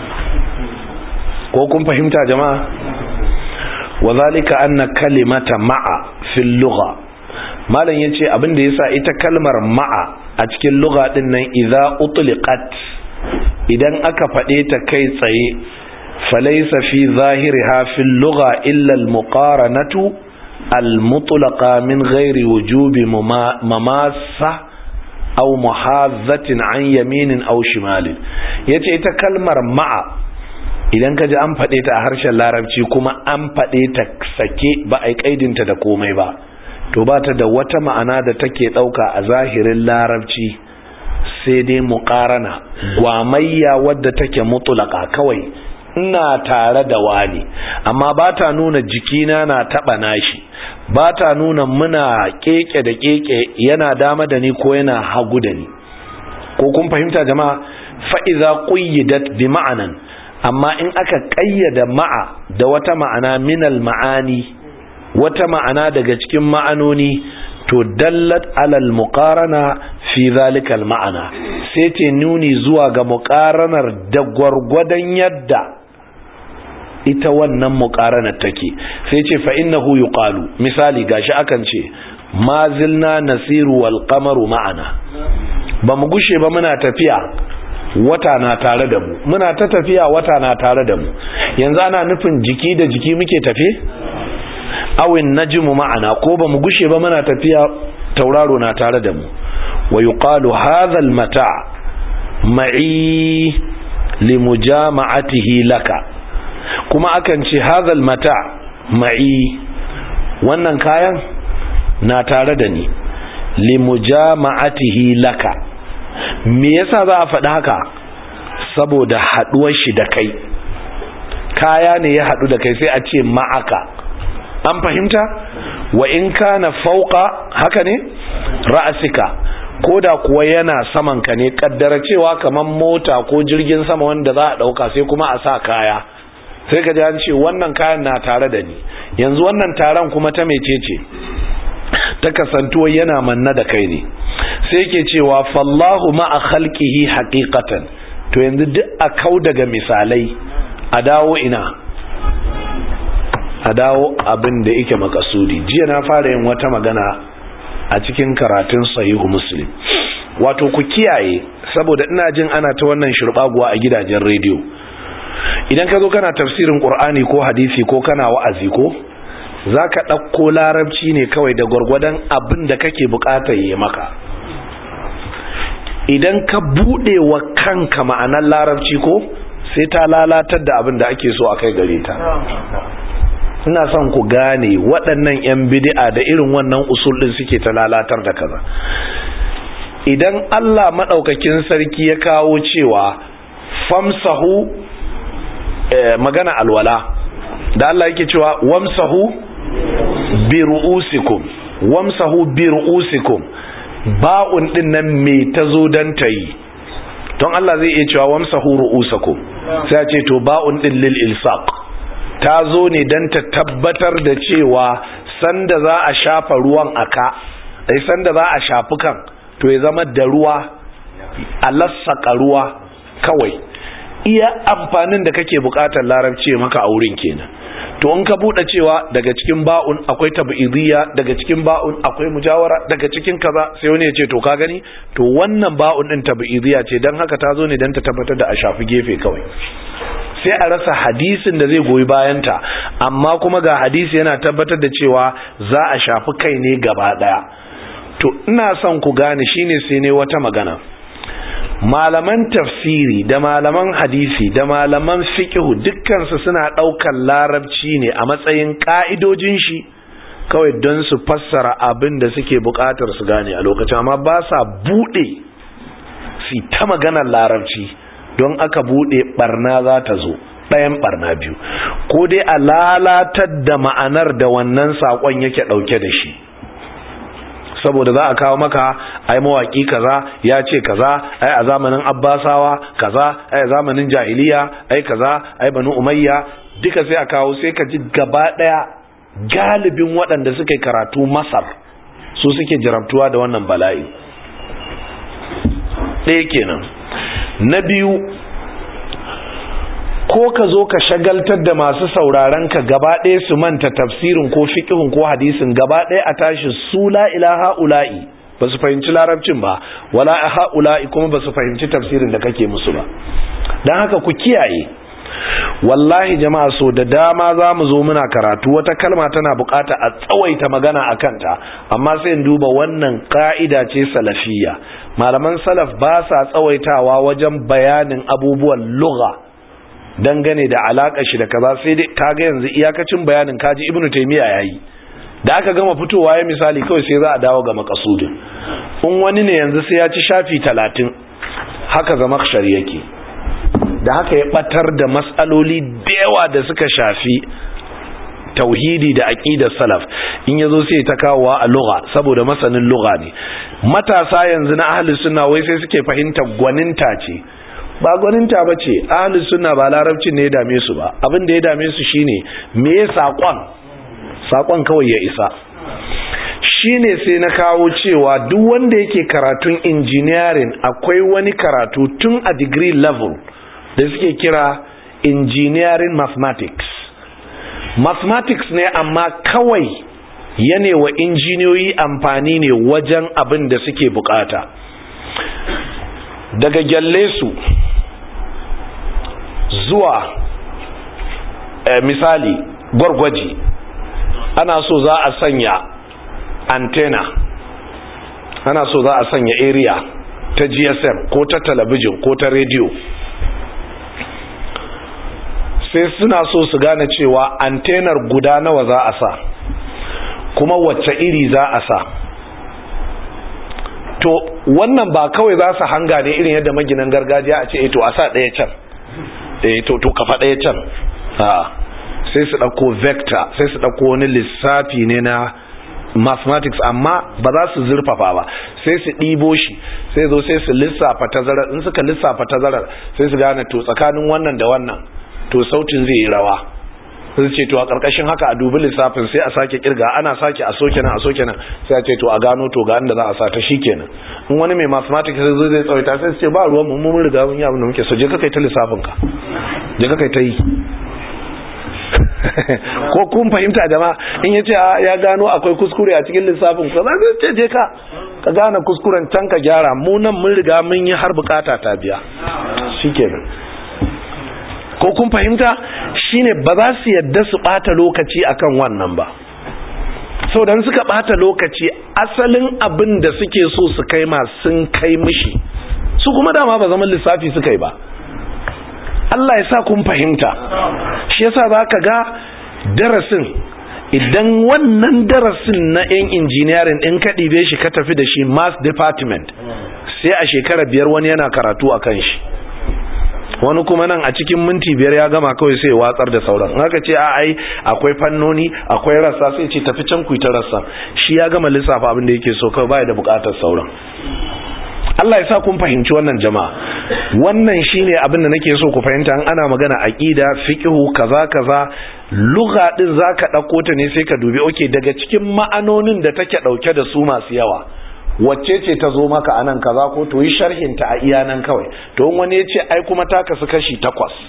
Speaker 1: Ko kun fahimta jama'a? Wazalika anna kalimata ma'a fil lugha, malam yace abin da yasa ita kalmar ma'a a cikin lugha din nan idza utliqat, idan aka fade ta kai tsaye, falaysa fi zahiriha fil lugha illa al muqaranatu al mutlaqa min ghairi wujubi mamassa aw muhazzatin an yaminin aw shimalin. Yace ita kalmar ma'a idan ka ji an faɗe ta a harshen larabci kuma an faɗe ta sake ba a yi ƙaidinta da komai ba, to ba ta da wata ma'ana da take ɗauka a zahirin larabci sai dai muƙarana, gwamayya wadda take mutulaka kawai, ina tare da wani, amma ba ta nuna jikina na taɓa nashi, ba ta nuna muna keke da keke yana dama da ni ko yana hagu da ni. Ko kun fahimta jama'a? fa'iza ƙuyyidat bi ma'anan, amma in aka ƙayyada ma'a da wata ma'ana minal ma'ani, wata ma'ana daga cikin ma'anoni, to dallat alal muqarana fi zalikal ma'ana, sai ta nuni zuwa ga muqaranar da gwargwadon yadda ita wannan muqaranar take. Sai ce fa innahu yuqalu, misali gashi akan ce ma zilna nasiru wal qamaru ma'ana, ba mu gushe ba muna tafiya wata na tare da mu, muna ta tafiya wata na tare da mu. Yanzu ana nufin jiki da jiki muke tafe? Awin najmu ma'ana, ko ba mu gushe ba muna tafiya tauraro na tare da mu. Wa yuqalu hadha al mata' ma'i limujama'atihi laka, kuma akan ce hadha al mata' ma'i, wannan kayan na tare da ni, limujama'atihi laka. Me yasa za a faɗi haka? Saboda haɗuwar shi da kai, kaya ne ya haɗu da kai, sai a ce ma'aka. An fahimta? Wa in kana fauqa, haka ne, ra'asika, koda kuwa yana saman ka ne, kaddara cewa kaman mota ko jirgin sama wanda za a ɗauka sai kuma a sa kaya, sai ka ji an ce wannan kayan na tare da ni. Yanzu wannan taron kuma ta mecece? Ta kasantuwa yana manna da kai ne. Sai ke cewa fallahu ma'a khalqihi haqiqatan. To yanzu duk a kau daga misalai, a dawo ina, a dawo abin da yake makasudi. Jiya na fara yin wata magana a cikin karatun sahihu Muslim, wato ku kiyaye, saboda ina jin ana ta wannan shirbaguwa a gidajen rediyo. Idan ka zo kana tafsirin Qur'ani ko hadisi ko kana wa'azi ko, za ka ɗauko larabci ne kawai da gwargwadon abin da kake bukata yi maka. Idan ka buɗe wa kanka ma'anar larabci ko, sai ta lalatar da abin da ake so a kai gare ta. Ina son ku gane waɗannan 'yan bid'a da irin wannan usul ɗin suke ta lalatar da kaza. Idan Allah maɗaukakin sarki ya kawo cewa famsahu, eh, magana alwala, da Allah yake cewa wamsahu bi ru'usikum, wamsahu bi ru'usikum, ba'un din nan me tazo dan tayi, don Allah zai iya cewa wamsahu ru'usakum, sai a ce to ba'un din lil ilsaq, tazo ne dan ta tabbatar da cewa sanda za a shafa ruwan aka, sai sanda za a shafi kan, to ya zama da ruwa, a lassaka ruwa kawai. Iya amfanin da kake bukatar larabci maka a wurin kenan. to in ka bude cewa daga cikin ba'un akwai tab'idiyya, daga cikin ba'un akwai mujawara, daga cikin kaza, sai wani ya ce to ka gani to wannan ba'un din tab'idiyya ce dan haka ta zo ne dan ta tabbatar da a shafi gefe kawai, sai a rasa hadisin da zai goyi bayanta, amma kuma ga hadisi yana tabbatar da cewa za a shafi kai ne gaba daya. To ina son ku gane shine sai ne wata magana, malaman tafsiri da malaman hadisi da malaman fiqh dukkansu suna daukar larabci ne a matsayin ka'idojin shi kawai don su fassara abin da suke bukatar su gane a lokacin, amma ba sa bude su ta maganar larabci, don aka bude barna za ta zo ɗayan barna biyu, ko dai a lalatar da ma'anar da wannan sakon yake dauke da shi, saboda za a kawo maka ai mawaki kaza ya ce kaza, ai a zamanin Abbasawa kaza, ai a zamanin jahiliya ai kaza, ai banu umayya, duka sai a kawo, sai ka ji gaba daya galibin waɗanda suka yi karatu Masar su suke jarabtuwa da wannan bala'i. ɗaya kenan. Na biyu, ko ka zo ka shagaltar da masu sauraron ka gaba ɗaya su manta tafsirin ko fiqhin ko hadisin gaba ɗaya, a tashi su la ilaha ula'i ba su fahimci larabcin ba, wala ha'ula'i kuma ba su fahimci tafsirin da kake musu ba. dan haka ku kiyaye, wallahi jama'a, so da dama za mu zo muna karatu wata kalma tana bukata a tsawaita magana a kanta, amma sai in duba wannan ka'ida ce salafiyya. Malaman salaf ba sa tsawaitawa wajen bayanin abubuwan lugha dangane da alaka shi da kaza, sai dai kaga yanzu iyakacin bayanin kaji Ibn Taymiyyah yayi, da aka gama fitowa ya misali kawai sai za a dawo ga maqasudin. In wani ne yanzu sai ya ci shafi talatin, haka Zamakhshari yake, da haka ya batar da matsaloli da yawa da suka shafi tauhidi da aqidar salaf, in yazo sai ta kawowa a lugha saboda masanin lugha ne. Matasa yanzu na ahli sunna wai sai suke fahimta gwaninta ce, ba gwaninta bace. Ahli sunna ba larabcin ne ya dame su ba, abin da ya dame su shine me ya sakon sakon kawai ya isa. Shine sai na kawo cewa duk wanda yake karatun engineering akwai wani karatu tun a degree level da suke kira engineering mathematics. Mathematics ne amma kawai yane wa injiniyoyi amfani ne wajen abin da suke bukata. Daga gyalle su zuwa eh, misali gwargwaji, ana so za a sanya antenna, ana so za a sanya area ta G S M ko ta talabijin ko ta rediyo, sai suna so su gane cewa antenar guda nawa za a sa kuma wacce iri za a sa. To wannan ba kawai za su hanga ne irin yadda maginan gargajiya a ce eh to a sa ɗaya can, eh to to kafa ɗaya can, a sai su ɗauko vector, sai su ɗauko wani lissafi ne na mathematics, amma ba za su zurfafa ba, sai su ɗibo shi, sai zo sai su lissafa tazarar. In suka lissafa tazarar sai su gane to tsakanin wannan da wannan to sautin zai yi rawa, sai ce to a ƙarƙashin haka a dubi lissafin, sai a sake kirga, ana sake a soke nan a soke nan, sai a ce to a gano to ga inda za a sa ta, shikenan. In wani mai mathematics sai zai tsawaita sai su ce ba ruwan mu, mun riga mun yi abin da muke so, je ka kai ta lissafin ka, je ka kai ta yi. Ko kun fahimta jama'a? In yace ya gano akwai kuskure a cikin lissafin ka, za ce je ka ka gane kuskuren can ka gyara, mu nan mun riga mun yi har bukata ta biya, shikenan. Ko kun fahimta? Shine ba za su yadda su bata lokaci akan wannan ba, sau dan suka bata lokaci asalin abin da suke so su kai ma sun kai mishi, su kuma dama ba zaman lissafi suka yi ba. Allah ya sa kun fahimta. Shi yasa za ka ga darasin, idan wannan darasin na yan engineering in ka ɗibe shi ka tafi da shi math department, sai a shekara biyar wani yana karatu a kan shi, wani kuma nan a cikin minti biyar ya gama kawai sai watsar da sauran. Haka ce a ai akwai fannoni akwai rassa, sai ce tafi can ku ta rassa, shi ya gama lissafa abin da yake so kawai, bai da bukatar sauran. Allah ya sa kun fahimci wannan jama'a. Wannan shine abin da nake so ku fahimta. An ana magana aqida, fiqhu, kaza kaza, lugha din zaka dauko ta ne sai ka dubi okay daga cikin ma'anonin da take dauke da su masu yawa, wacce ce ta zo maka anan kaza, ko to yi sharhin ta a iya nan kawai. To in wani yace ai kuma ta kasu kashi takwas,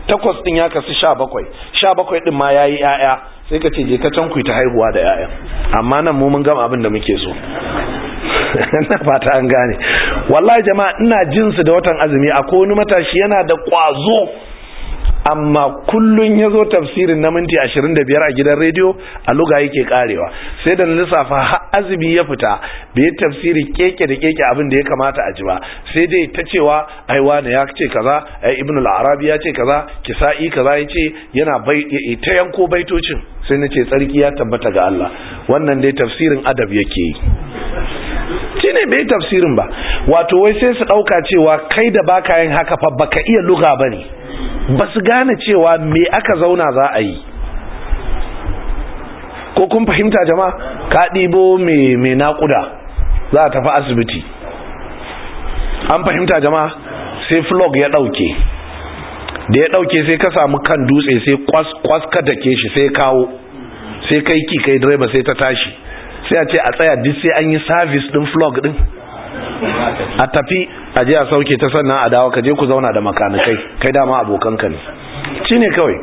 Speaker 1: takwas din ya kasu sha bakwai, sha bakwai din ma yayi yaya, sai ka ce je ka can ku ta haihuwa da yaya. Amma nan mu mun gama abin da muke so. Na fata an gane. Wallahi jama'a ina jin su da watan azumi, akwai wani matashi yana da kwazo, amma kullun yazo tafsirin na minti ashirin da biyar a gidan rediyo a luga yake karewa. Sai da lissafa har azumi ya fita bai tafsiri keke da keke abin da ya kamata a ji ba, sai dai ta cewa ai wani ya ce kaza, ai ibnu al-arabi ya ce kaza, kisa'i kaza yace yana bai ta yanko baitocin. Sai nace tsarki ya tabbata ga Allah, wannan dai tafsirin adab yake yi. Shine bai tafsirin ba, wato wai sai su dauka cewa kai da baka yin haka fa baka iya lugha bane, ba su gane cewa me aka zauna za a yi. Ko kun fahimta jama'a? Ka ɗibo mai naƙuda za a tafi asibiti, an fahimta jama'a? Sai flog ya ɗauke, da ya ɗauke sai ka samu kan dutse sai kwas ka dake shi sai kawo, sai kai ki kai direba sai ta tashi, sai a ce a tsaya duk sai an yi service din flog din, a tafi a je a sauke ta sannan a dawo, ka je ku zauna da makanikai, kai dama abokanka ne. Shine kawai.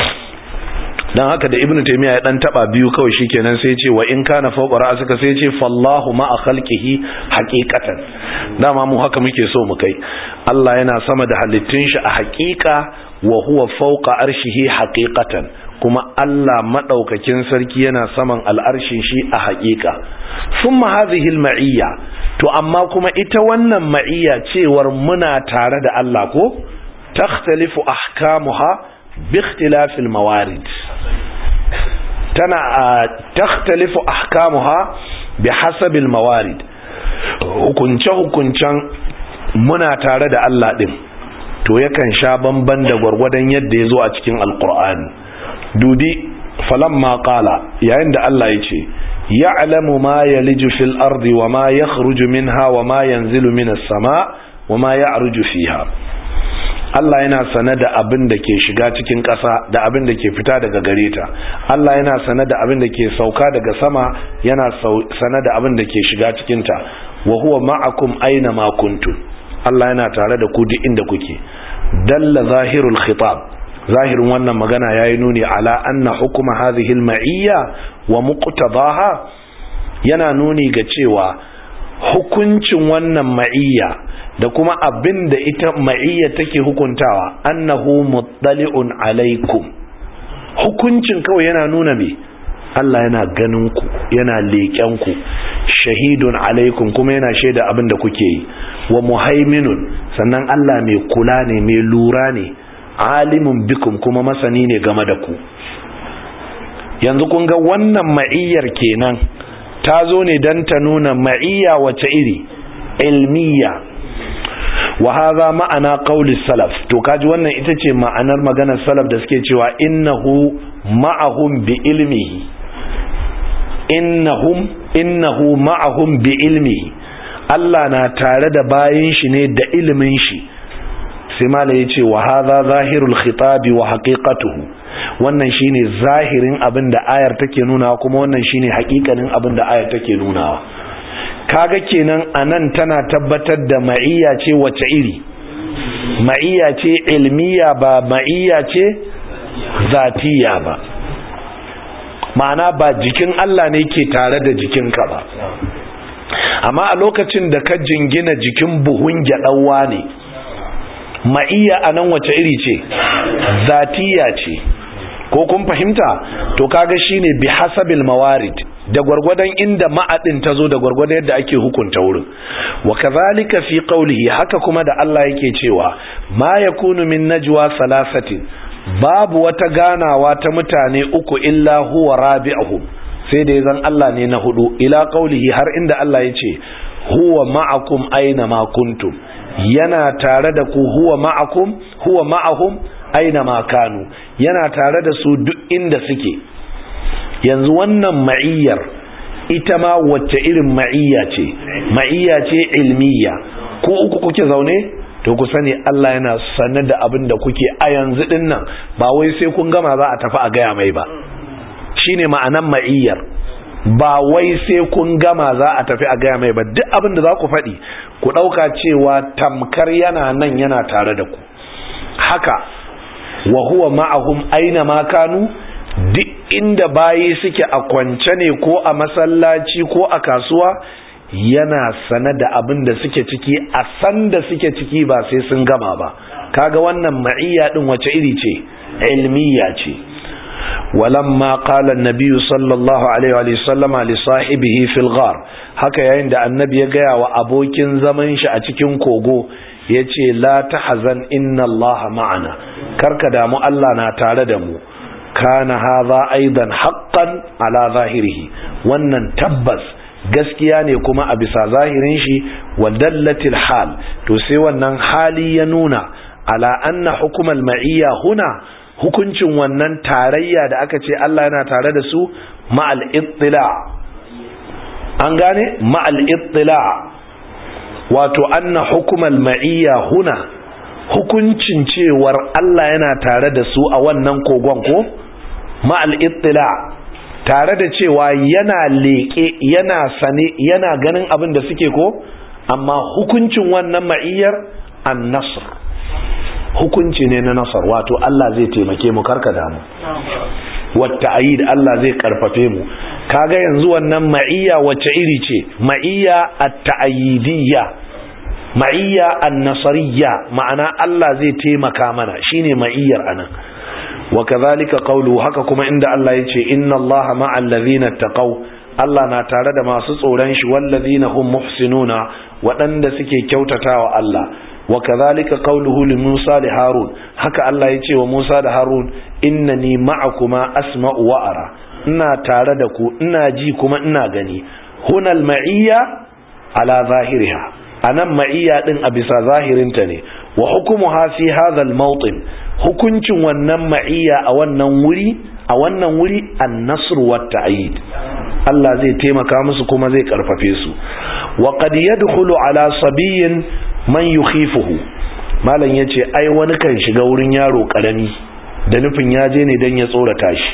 Speaker 1: Dan haka da Ibn Taymiyyah ya dan taba biyu kawai shikenan sai ya ce wa in kana fawqa ra'sika, sai ya ce fallahu ma'a khalqihi haqiqatan. Dama mu haka muke so mu kai. Allah yana sama da halittun shi a haqiqa, wa huwa fawqa arshihi haqiqatan. Kuma Allah madaukakin sarki yana saman al'arshin shi a haqiqa. Thumma hadhihi al-ma'iyya, to amma kuma ita wannan ma'iyya cewar muna tare da Allah ko takhtalifu ahkamuha bi ikhtilafil mawarid. Tana takhtalifu ahkamuha bi hasabil mawarid. Hukunce hukuncen muna tare da Allah din to yakan sha bamban da gwargwadon yadda yazo a cikin alqur'ani. Dudi falamma qala, yayin da Allah yace ya'lamu ma yaliju fil ardi wa ma yakhruju minha wa ma yanzilu minas sama' wa ma ya'ruju fiha. Allah yana sane da abin da ke shiga cikin ƙasa da abin da ke fita daga gare ta. Allah yana sane da abin da ke sauka daga sama, yana sane da abin da ke shiga cikin ta. Wa huwa ma'akum aina ma kuntum. Allah yana tare da ku duk inda kuke. Dalla zahirul khitab. Zahirin wannan magana yayi nuni ala anna hukuma hadhihi al-ma'iyya wa muqtadaha, yana nuni ga cewa hukuncin wannan ma'iyya da kuma abin da ita ma'iyya take hukuntawa, annahu muttali'un alaikum. Hukuncin kawai yana nuna me? Allah yana ganin ku, yana leƙen ku, shahidun alaikum, kuma yana shaida abin da kuke yi, wa muhaiminun, sannan Allah mai kula ne, mai lura ne, alimun bikum, kuma masani ne game da ku. Yanzu kun ga wannan ma'iyyar kenan ta zo ne don ta nuna ma'iyya wace iri? Ilmiya. Wa hadha ma'ana qawli salaf. To kaji wannan ita ce ma'anar maganar salaf da suke cewa innahu ma'ahum bi ilmihi, innahum innahu ma'ahum bi ilmihi. Allah na tare da bayin shi ne da ilimin shi. Sai mala yace wa hadha zahirul khitabi wa haqiqatuhu. Wannan shine zahirin abin da ayar take nuna, kuma wannan shine haƙiƙanin abin da ayar take nunawa. Kaga kenan anan tana tabbatar da ma'iyya ce wace iri? Ma'iyya ce ilmiya, ba ma'iyya ce zatiya ba. Ma'ana ba jikin Allah ne ke tare da jikinka ba. Amma a lokacin da ka jingina jikin buhun gyaɗawa ne, ma'iyya anan wace iri ce? Zatiya ce. Ko kun fahimta? To kaga shine bi hasabil mawarid, da gwargwadon inda ma'adin tazo da gwargwadon yadda ake hukunta wurin. Wa kadhalika fi qawlihi, haka kuma da Allah yake cewa ma yakunu min najwa salasatin, babu wata ganawa ta mutane uku illa huwa rabi'uhum, sai da yazan Allah ne na hudu, ila qawlihi, har inda Allah yace huwa ma'akum aina ma kuntum, yana tare da ku, huwa ma'akum huwa ma'ahum aina ma kanu, yana tare da su duk inda suke. Yanzu wannan ma'iyyar ita ma wacce irin ma'iyya ce? Ma'iyya ce ilmiya. Ko uku kuke zaune, to ku sani Allah yana sanar da abin da kuke a yanzu din nan, ba wai sai kun gama za a tafi a gaya mai ba. Shine ma'anan ma'iyyar. Ba wai sai kun gama za a tafi a gaya mai ba, duk abin da za ku faɗi ku ɗauka cewa tamkar yana nan yana tare da ku. Haka wa huwa ma'ahum aina ma kanu, duk inda bayi suke a kwance ne ko a masallaci ko a kasuwa, yana sane da abin da suke ciki a san da suke ciki ba sai sun gama ba. Kaga wannan ma'iyya din wace iri ce? Ilmiya ce. walamma qala an-nabiy sallallahu alaihi wa sallama li sahibihi fil ghar, haka yayin da annabi ya gaya wa abokin zaman shi a cikin kogo yace la tahzan inna allaha ma'ana, karka damu Allah na tare da mu. kana hadha aidan haqqan ala zahirihi, wannan tabbas gaskiya ne kuma a bisa zahirin shi, wa dallatil hal, to sai wannan hali ya nuna ala anna hukumal ma'iyya huna, hukuncin wannan tarayya da aka ce Allah yana tare da su ma'al ittila, an gane ma'al ittila, wato anna hukumal ma'iyya huna, hukuncin cewar Allah yana tare da su a wannan kogon ko ma'al ittila, tare da cewa yana leƙe yana sane yana ganin abin da suke ko, amma hukuncin wannan ma'iyyar an-nasr, hukunci ne na nasar, wato Allah zai taimake mu, karka damu. wata ayid, Allah zai karfafe mu. Kaga yanzu wannan ma'iyya wacce iri ce? Ma'iyya at-ta'yidiyya, ma'iyya an-nasariyya, ma'ana Allah zai taimaka mana, shine ma'iyyar anan. wa kadhalika qawluhu, haka kuma inda Allah yace inna Allaha ma'al ladhina taqaw, Allah na tare da masu tsoron shi, wal ladhina hum muhsinuna, waɗanda suke kyautatawa Allah. wa kadhalika qawluhu li Musa li Harun, haka Allah yace wa Musa da Harun innani ma'akuma asma'u wa ara, ina tare da ku, ina ji kuma ina gani. hunal ma'iyya ala zahiriha, anan ma'iyya din a bisa zahirinta ne. wa hukumuha fi hadha al-mawtin, hukuncin wannan ma'iyya a wannan wuri a wannan wuri an-nasr wa at-ta'yid, Allah zai taimaka musu kuma zai karfafe su. wa qad yadkhulu ala sabiyyin man yukhifuhu, malam yace ai wani kan shiga wurin yaro karami da nufin ya je ne dan ya tsorata shi,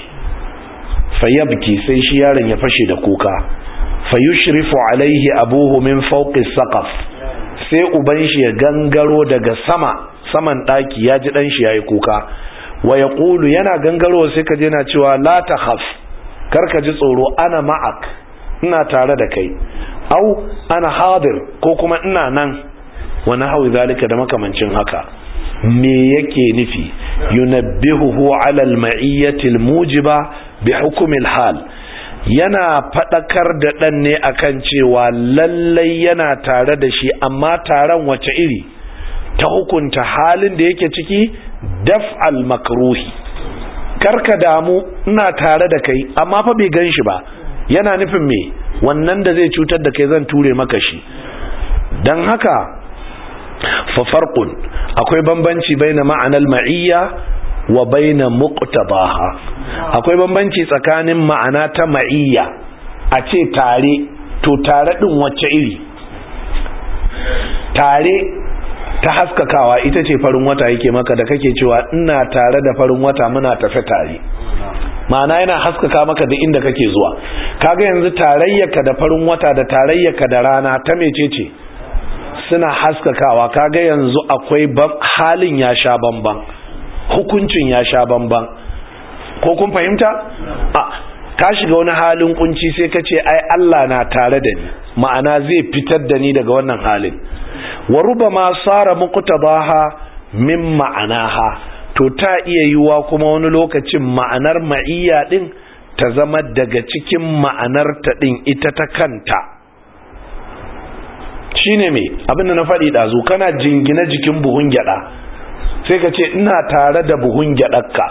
Speaker 1: fayabki, sai shi yaron ya fashe da kuka, fayushrifu alaihi abuhu min fawqi saqaf, sai uban shi ya gangaro daga sama saman daki, ya ji dan shi yayi kuka, wa yaqulu, yana gangaro sai ka je na cewa la takhaf, karka ji tsoro, ana ma'ak, ina tare da kai, au ana hadir, ko kuma ina nan, wa nahwi zalika, da makamancin haka. me yake nufi? yunabbihuhu ala al-ma'iyyati al-mujiba bi hukm al-hal, yana fadakar da dan ne akan cewa lallai yana tare da shi, amma taron wace iri? ta hukunta halin da yake ciki, daf'al makruhi, karka damu, ina tare da kai, amma fa bai ganshi ba, yana nufin me? wannan da zai cutar da kai zan ture maka shi. dan haka fa farqun, akwai bambanci baina ma'anal ma'iyya wa baina muqtadaha, akwai bambanci tsakanin ma'ana ta ma'iyya, a ce tare, to tare din wacce iri? Tare ta haskakawa ita ce farin wata yake maka, da kake cewa ina tare da farin wata, muna tafe tare, ma'ana yana haskaka maka da inda kake zuwa. Kaga yanzu tarayyarka da farin wata da tarayyarka da rana ta mecece? suna haskakawa. Kaga yanzu akwai halin ya sha bamban, hukuncin ya sha bamban, ko kun fahimta? a ka shiga wani halin kunci sai ka ce ai Allah na tare da ni, ma'ana zai fitar da ni daga wannan halin. wa rubama sara muqtadaha min ma'anaha, to ta iya yiwa kuma wani lokacin ma'anar ma'iyya din ta zama daga cikin ma'anar ta din ita ta kanta. shine me abin da na faɗi ɗazu, kana jingina jikin buhun gyada sai ka ce ina tare da buhun gyadarka.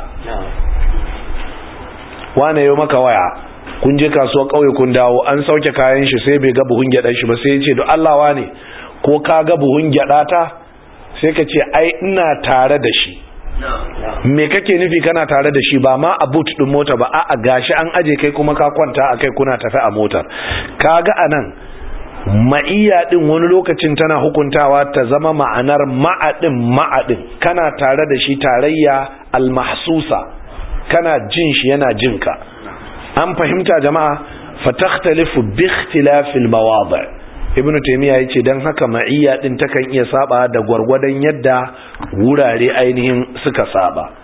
Speaker 1: wane yau maka waya, kun je kasuwar ƙauye kun dawo, an sauke kayan shi sai bai ga buhun gyadar shi ba, sai ya ce do Allah wane, ko ka ga buhun gyadata? sai ka ce ai ina tare da shi. me kake nufi kana tare da shi? ba ma a boot din mota ba, a'a gashi an aje kai kuma ka kwanta akai, kuna tafi a motar. kaga anan ma'iyya din wani lokacin tana hukuntawa ta zama ma'anar ma'adin ma'adin, kana tare da shi tarayya al-mahsusa, kana jin shi yana jinka. an fahimta jama'a? fatakhtalifu bi ikhtilafil mawadi'. ibnu taymiya yace dan haka ma'iyya din takan iya saba da gwargwadon yadda wurare ainihin suka saba.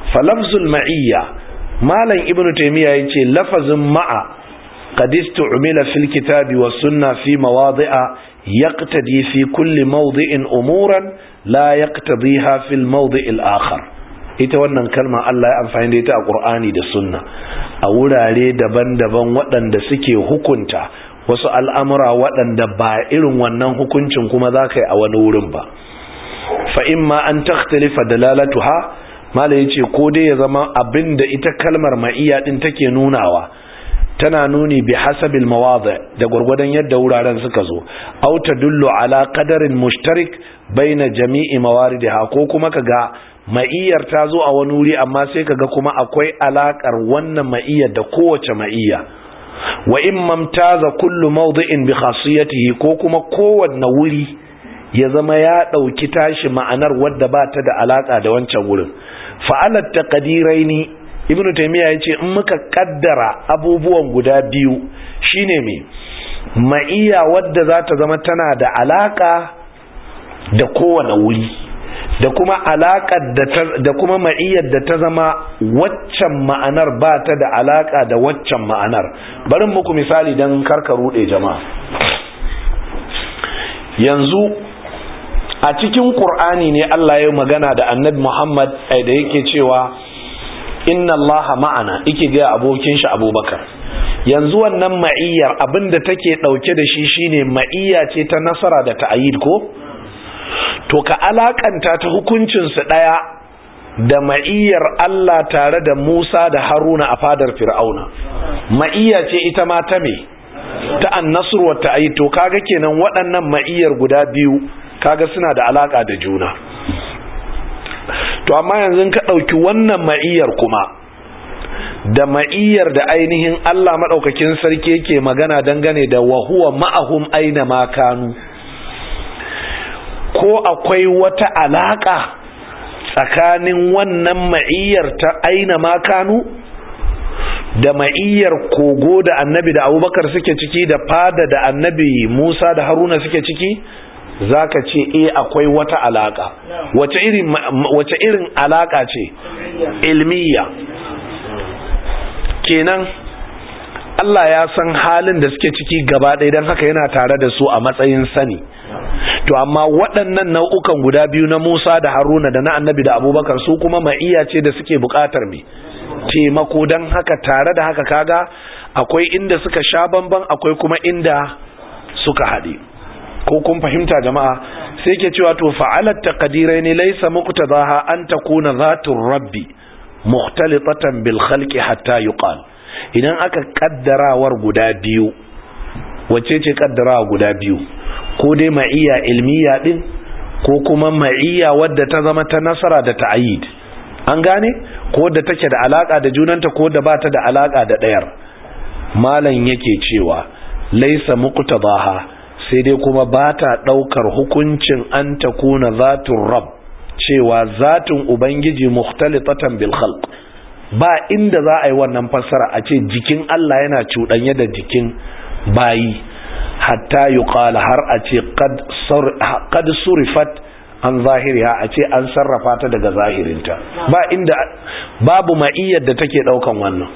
Speaker 1: falafzul ma'iyya malam ibnu taymiya yace lafazin ma'a qad istu'mila fil kitabi was sunna fi mawadi'a yaqtadi fi kulli mawdi'in umuran la yaqtadiha fil mawdi'il akhar. ita wannan kalma Allah ya amfani da ita a Qur'ani da sunna a wurare daban-daban waɗanda suke hukunta wasu al'amura waɗanda ba irin wannan hukuncin kuma za ka yi a wani wurin ba. fa imma an takhtalifa dalalatuha mala yace ko dai ya zama abinda ita kalmar ma'iyya din take nunawa tana nuni bi hasabil mawadi' da gurgurdan yadda wuraren suka zo aw tadullu ala qadarin mushtarik baina jami'i mawaridiha ko kuma kaga ma'iyyar ta zo a wani wuri amma sai kaga kuma akwai alakar wannan ma'iyyar da kowace ma'iyya wa imma taza kullu mawdi'in bi khasiyatihi ko kuma kowanne wuri ya zama ya dauki tashi ma'anar wadda ba ta da alaka da wancan wurin fa'alat taqdiraini ibnu taymiya yace in muka kaddara abubuwan guda biyu shine me ma'iyya wadda za ta zama tana da alaka da kowanne wuri da kuma alakar da da kuma ma'iyyar da ta zama waccan ma'anar ba ta da alaka da waccan ma'anar. Bari muku misali dan karka rude jama'a. Yanzu a cikin Qur'ani ne Allah ya magana da Annabi Muhammad da yake cewa inna Allaha ma'ana, yake ga abokin shi Abubakar. Yanzu wannan ma'iyyar abinda take dauke da shi shine ma'iyya ce ta nasara da ta'yid ko? To ka alakanta ta hukuncinsu ɗaya da ma'iyyar Allah tare da Musa da Haruna a fadar Fir'auna. Ma'iyya ce ita ma ta me? Ta annasur wa ta'ayi. To kaga kenan waɗannan ma'iyyar guda biyu kaga suna da alaka da juna. To amma yanzu ka ɗauki wannan ma'iyyar kuma da ma'iyyar da ainihin Allah maɗaukakin sarki yake magana dangane da wa huwa ma'ahum aina ma kanu. Ko akwai wata alaka tsakanin wannan ma'iyyar ta aina makanu da ma'iyyar kogo da annabi da abubakar suke ciki da fada da annabi Musa da Haruna suke ciki? Zaka ce eh akwai wata alaka. Wace irin wace irin alaka ce? Ilmiya. Kenan Allah ya san halin da suke ciki gaba ɗaya don haka yana tare da su a matsayin sani. To amma waɗannan nau'ukan guda biyu na Musa da Haruna da na Annabi da Abubakar su kuma ma'iyya ce da suke buƙatar me taimako, don haka tare da haka kaga akwai inda suka sha bamban akwai kuma inda suka haɗe. Ko kun fahimta jama'a? Sai ke cewa to fa'alat taqdirain laysa muqtadaha an takuna zatur rabbi mukhtalifatan bil khalqi hatta yuqal. Idan aka kaddarawar guda biyu, wacce ce kaddarawa guda biyu? Ko dai ma'iyya ilmiya din ko kuma ma'iyya wadda ta zama ta nasara da ta'yid. An gane? Ko da take da alaka da junanta ko da bata da alaka da dayar. Malam yake cewa laysa muqtadaha, sai dai kuma bata daukar hukuncin an takuna zatur rabb, cewa zatin ubangiji mukhtalifatan bil khalq. Ba inda za a yi wannan fassara a ce jikin Allah yana cuɗanye da jikin bayi hatta yuqala har a ce qad surifat an zahiriha, a ce an sarrafa ta daga zahirinta. Ba inda babu ma'iyyar da take daukan wannan.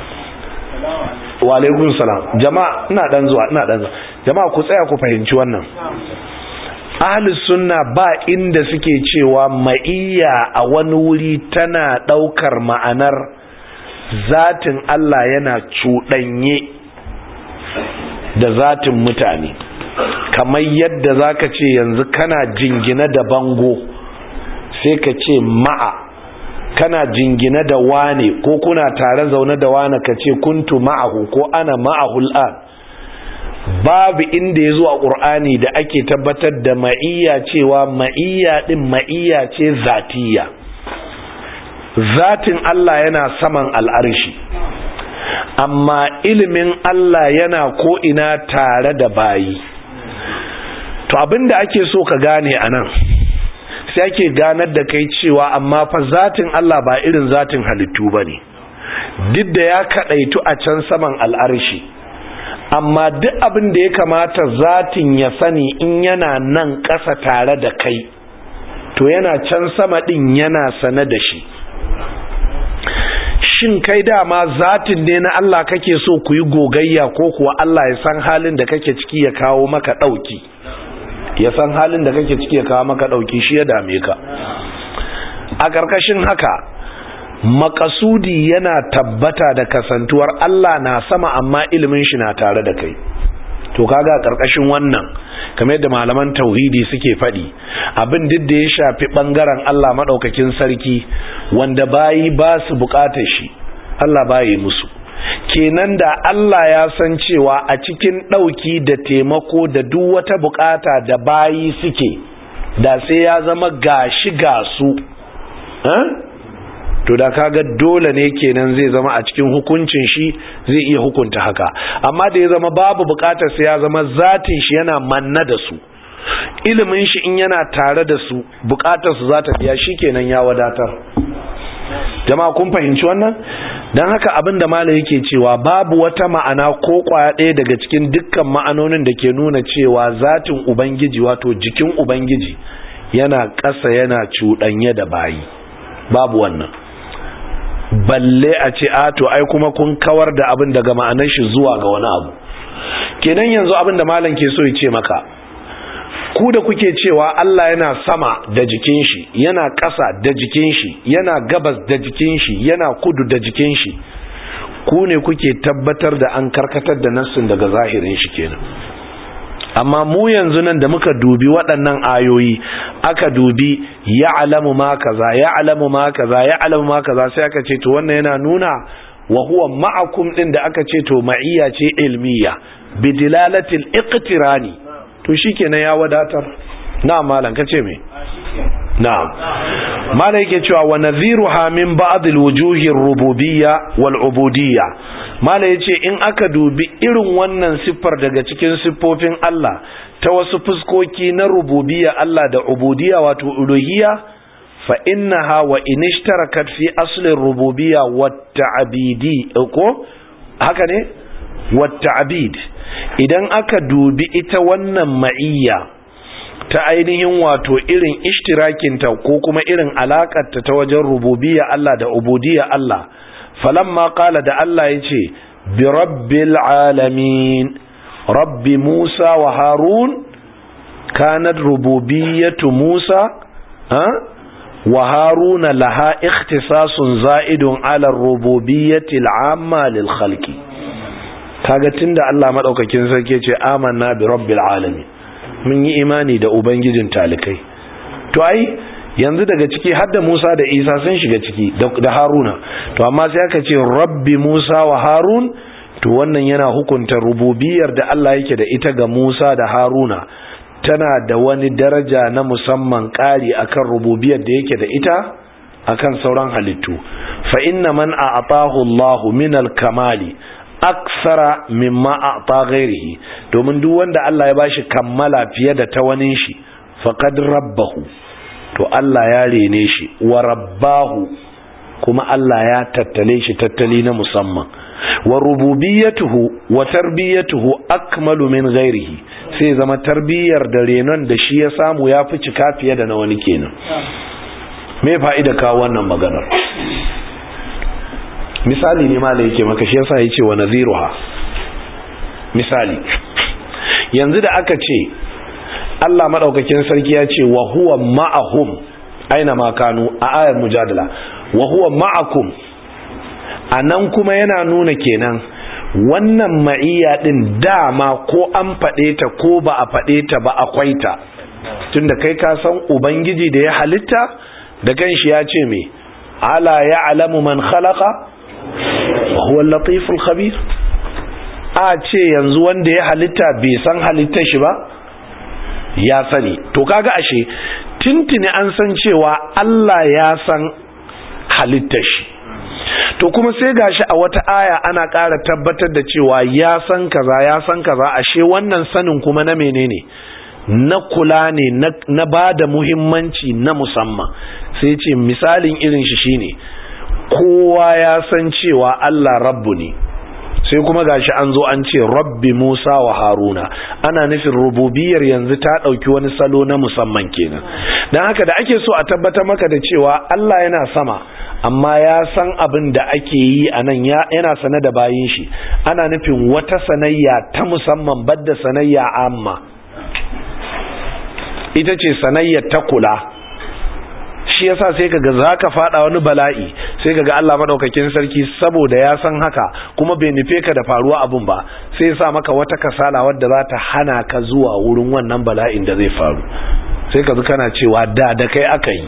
Speaker 1: Wa alaikum salam. Jama'a ina dan zuwa ina dan zuwa. Jama'a ku tsaya ku fahimci wannan. Ahlus sunna ba inda suke cewa ma'iyya a wani wuri tana daukar ma'anar zatin Allah yana cuɗanye da zatin mutane, kamar yadda zaka ce yanzu kana jingina da bango sai ka ce ma'a, kana jingina da wane ko kuna tare zaune da wane ka ce kuntu ma'ahu ko ana ma'ahu al'an. Babu inda ya zo a ƙur'ani da ake tabbatar da ma'iyya cewa ma'iyya ɗin ma'iyya ce zatiyya. Zatin Allah yana saman al'arshi, amma ilimin Allah yana ko'ina tare da bayi. To abinda ake so ka gane a nan, sai ake ganar da kai cewa amma fa zatin Allah ba irin zatin halittu ba ne, duk da ya kaɗaitu a can saman al'arshi. Amma duk abin da ya kamata zatin ya sani in yana nan ƙasa tare da kai, to yana can sama ɗin yana sane da shi. shin kai dama zatin ne na Allah kake so ku yi gogayya ko kuwa Allah ya san halin da kake ciki ya kawo maka ɗauki ya san halin da kake ciki ya kawo maka ɗauki shi ya dame ka. A ƙarƙashin haka makasudi yana tabbata da kasantuwar Allah na sama amma ilimin shi na tare da kai. To kaga a ƙarƙashin wannan kamar yadda malaman tauhidi suke faɗi abin duk da ya shafi ɓangaren Allah maɗaukakin sarki wanda bayi ba su buƙatar shi Allah bayi musu. Kenan da Allah ya san cewa a cikin ɗauki da taimako da duk wata buƙata da bayi suke da sai ya zama gashi ga su to da kaga dole ne kenan zai zama a cikin hukuncin shi zai iya hukunta haka, amma da ya zama babu bukatar sai ya zama zatin shi yana manna da su, ilimin shi in yana tare da su bukatar su za ta biya shi kenan ya wadatar. Jama'a kun fahimci wannan? Dan haka abin da malai yake cewa babu wata ma'ana ko kwaya ɗaya daga cikin dukkan ma'anonin da ke nuna cewa zatin ubangiji wato jikin ubangiji yana ƙasa yana cuɗanye da bayi, babu wannan. Balle a ce a to ai kuma kun kawar da abin daga ma'anar shi zuwa ga wani abu. Kenan yanzu abin da malam ke so ya ce maka, ku da kuke cewa Allah yana sama da jikin shi, yana ƙasa da jikin shi, yana gabas da jikin shi, yana kudu da jikin shi, ku ne kuke tabbatar da an karkatar da nassin daga zahirin shi kenan. Amma mu yanzu nan da muka dubi waɗannan ayoyi aka dubi ya'lamu ma kaza ya'lamu ma kaza ya'lamu ma kaza sai aka ce to wannan yana nuna wa huwa ma'akum din da aka ce to ma'iyya ce ilmiya bi dilalatil iqtirani, to shikenan ya wadatar. Na'am malam kace me? Na'am malam yake cewa wa nadhiruha min ba'd alwujuhi ar-rububiyya wal ubudiyya. Malam yace in aka dubi irin wannan siffar daga cikin siffofin Allah ta wasu fuskoki na rububiyya Allah da ubudiyya wato uluhiyya, fa innaha wa inishtarakat fi asli ar-rububiyya wat ta'bidi, ko haka ne wat ta'bid. Idan aka dubi ita wannan ma'iyya ta ainihin wato irin ishtirakinta ko kuma irin alakarta ta wajen rububiyya Allah da ubudiyya Allah, falamma qala da Allah yace bi rabbil alamin rabbi Musa wa Harun kanat rububiyyatu Musa ha wa Harun laha ikhtisasun za'idun ala rububiyyati al'amma lil khalqi. Kaga tunda Allah madaukakin sarki yace amanna bi rabbil alamin, mun yi imani da ubangijin talikai, to ai yanzu daga ciki har da Musa da Isa sun shiga ciki da Haruna, to amma sai aka ce rabbi Musa wa Harun, to wannan yana hukunta rububiyar da Allah yake da ita ga Musa da Haruna tana da wani daraja na musamman ƙari akan rububiyar da yake da ita akan sauran halittu. Fa inna man a'tahu Allahu min al-kamali aksara mimma a'ta ghairihi, domin duk wanda Allah ya bashi kammala fiye da ta wani shi faqad rabbahu, to Allah ya rene shi, wa rabbahu kuma Allah ya tattale shi tattali na musamman, wa rububiyyatuhu wa tarbiyatuhu akmalu min ghairihi, sai zama tarbiyar da renon da shi ya samu ya fi cika fiye da na wani kenan. Me fa'ida kawo wannan maganar? Misali ne ma da yake maka, shi yasa yace wa nadhiruha. Misali yanzu da aka ce Allah madaukakin sarki ya ce wa huwa ma'ahum aina ma kanu a ayar mujadala, wa huwa ma'akum, anan kuma yana nuna kenan wannan ma'iyya din dama ko an fade ta ko ba a fade ta ba akwai ta, tunda kai ka san ubangiji da ya halitta da kanshi ya ce me ala ya'lamu man khalaqa huwa al-latif al-khabir. A ce yanzu wanda ya halitta bai san halittar shi ba? Ya sani. To kaga ashe tintini an san cewa Allah ya san halittar shi, to kuma sai gashi a wata aya ana ƙara tabbatar da cewa ya san kaza ya san kaza. Ashe wannan sanin kuma na menene? Na kula ne, na, na ba da muhimmanci na musamman. Sai ce misalin irin shi shine kowa ya san cewa Allah rabbu ne, sai kuma gashi an zo an ce rabbi Musa wa Haruna, ana nufin rububiyar yanzu ta dauki wani salo na musamman kenan. Dan haka da ake so a tabbatar maka da cewa Allah yana sama amma ya san abin da ake yi a nan yana sane da bayin shi, ana nufin wata sanayya ta musamman badda sanayya amma, ita ce sanayyar ta kula. Shi yasa sai kaga zaka fada wani bala'i, sai kaga Allah madaukakin sarki saboda ya san haka kuma bai nufe ka da faruwa abun ba, sai ya sa maka wata kasala wadda za ta hana ka zuwa wurin wannan bala'in da zai faru. Sai ka kana cewa da da kai aka yi.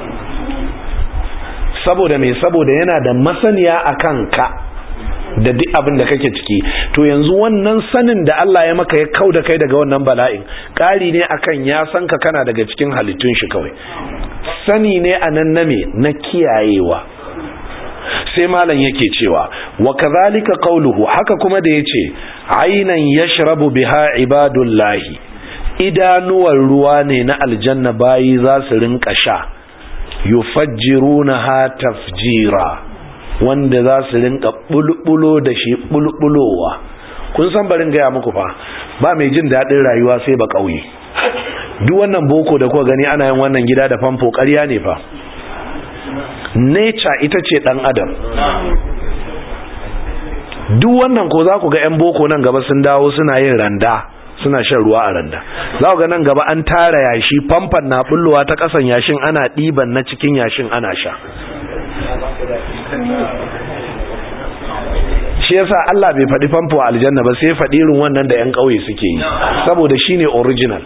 Speaker 1: Saboda me? Saboda yana da masaniya akan ka da duk abin da kake ciki. To yanzu wannan sanin da Allah ya maka ya kauda kai daga wannan bala'in, ƙari ne akan ya san ka kana daga cikin halittun shi kawai. Sani ne anan na me? Na kiyayewa. Sai malam yake cewa wa kadhalika qawluhu, haka kuma da yace aynan yashrabu biha ibadullahi, idanuwar ruwa ne na aljanna bayi za su rinka sha, yufajjirunaha tafjira, wanda za su rinka bulbulo da shi bulbulowa. Kun san barin gaya muku fa, ba mai jin daɗin rayuwa sai ba ƙauye. Duk wannan boko da kuka gani ana yin wannan gida da famfo ƙarya ne fa. Nature ita ce ɗan adam. Duk wannan ko za ku ga 'yan boko nan gaba sun dawo suna yin randa, suna shan ruwa a randa. Za ku ga nan gaba an tara yashi, famfan na bullowa ta ƙasan yashin, ana ɗiban na cikin yashin ana sha. Shi yasa Allah bai faɗi famfo a aljanna ba, sai faɗi irin wannan da 'yan ƙauye suke yi, saboda shine original.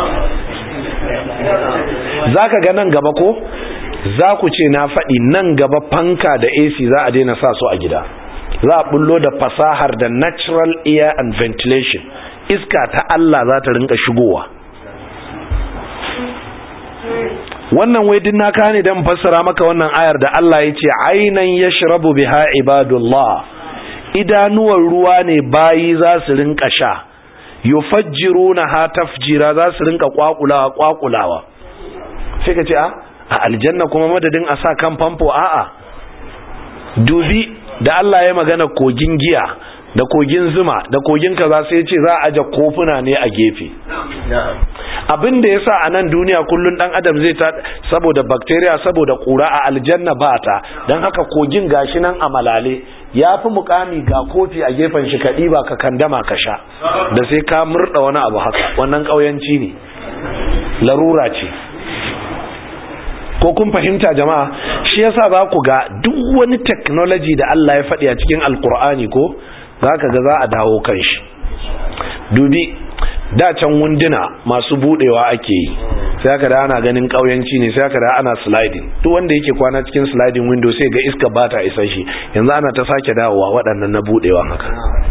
Speaker 1: Zaka ga nan gaba ko za ku ce na faɗi nan gaba fanka da A C za a daina sa su a gida. Za a bullo da fasahar da natural air and ventilation, iska ta Allah za ta rinka shigowa. Wannan wai din naka ne dan fassara maka wannan ayar da Allah ya ce aynan yashrabu biha ibadullah, idanuwar ruwa ne bayi za su rinka sha, yufajjirunaha tafjira, za su rinka kwakulawa kwakulawa. Sai ka ce a a aljanna kuma madadin a sa kan famfo, a'a, dubi da Allah ya magana kogin giya da kogin zuma da kogin kaza, sai ce za a aje kofuna ne a gefe. Abin da yasa a nan duniya kullun dan adam zai ta saboda bacteria, saboda kura, a aljanna ba ta, dan haka kogin gashi nan a malale, yafi mukami ga kofi a gefen shi, ka diba ka kandama ka sha, da sai ka murda wani abu haka. Wannan kauyanci ne, larura ce. Ko kun fahimta jama'a? Shi yasa za ku ga duk wani technology da Allah ya faɗi a cikin alkur'ani ko za ka ga za a dawo kan shi. Dubi da can wunduna masu budewa ake yi, sai aka da ana ganin kauyanci ne, sai aka da ana sliding. Duk wanda yake kwana cikin sliding window sai ga iska ba ta isa shi. Yanzu ana ta sake dawowa waɗannan na budewa haka.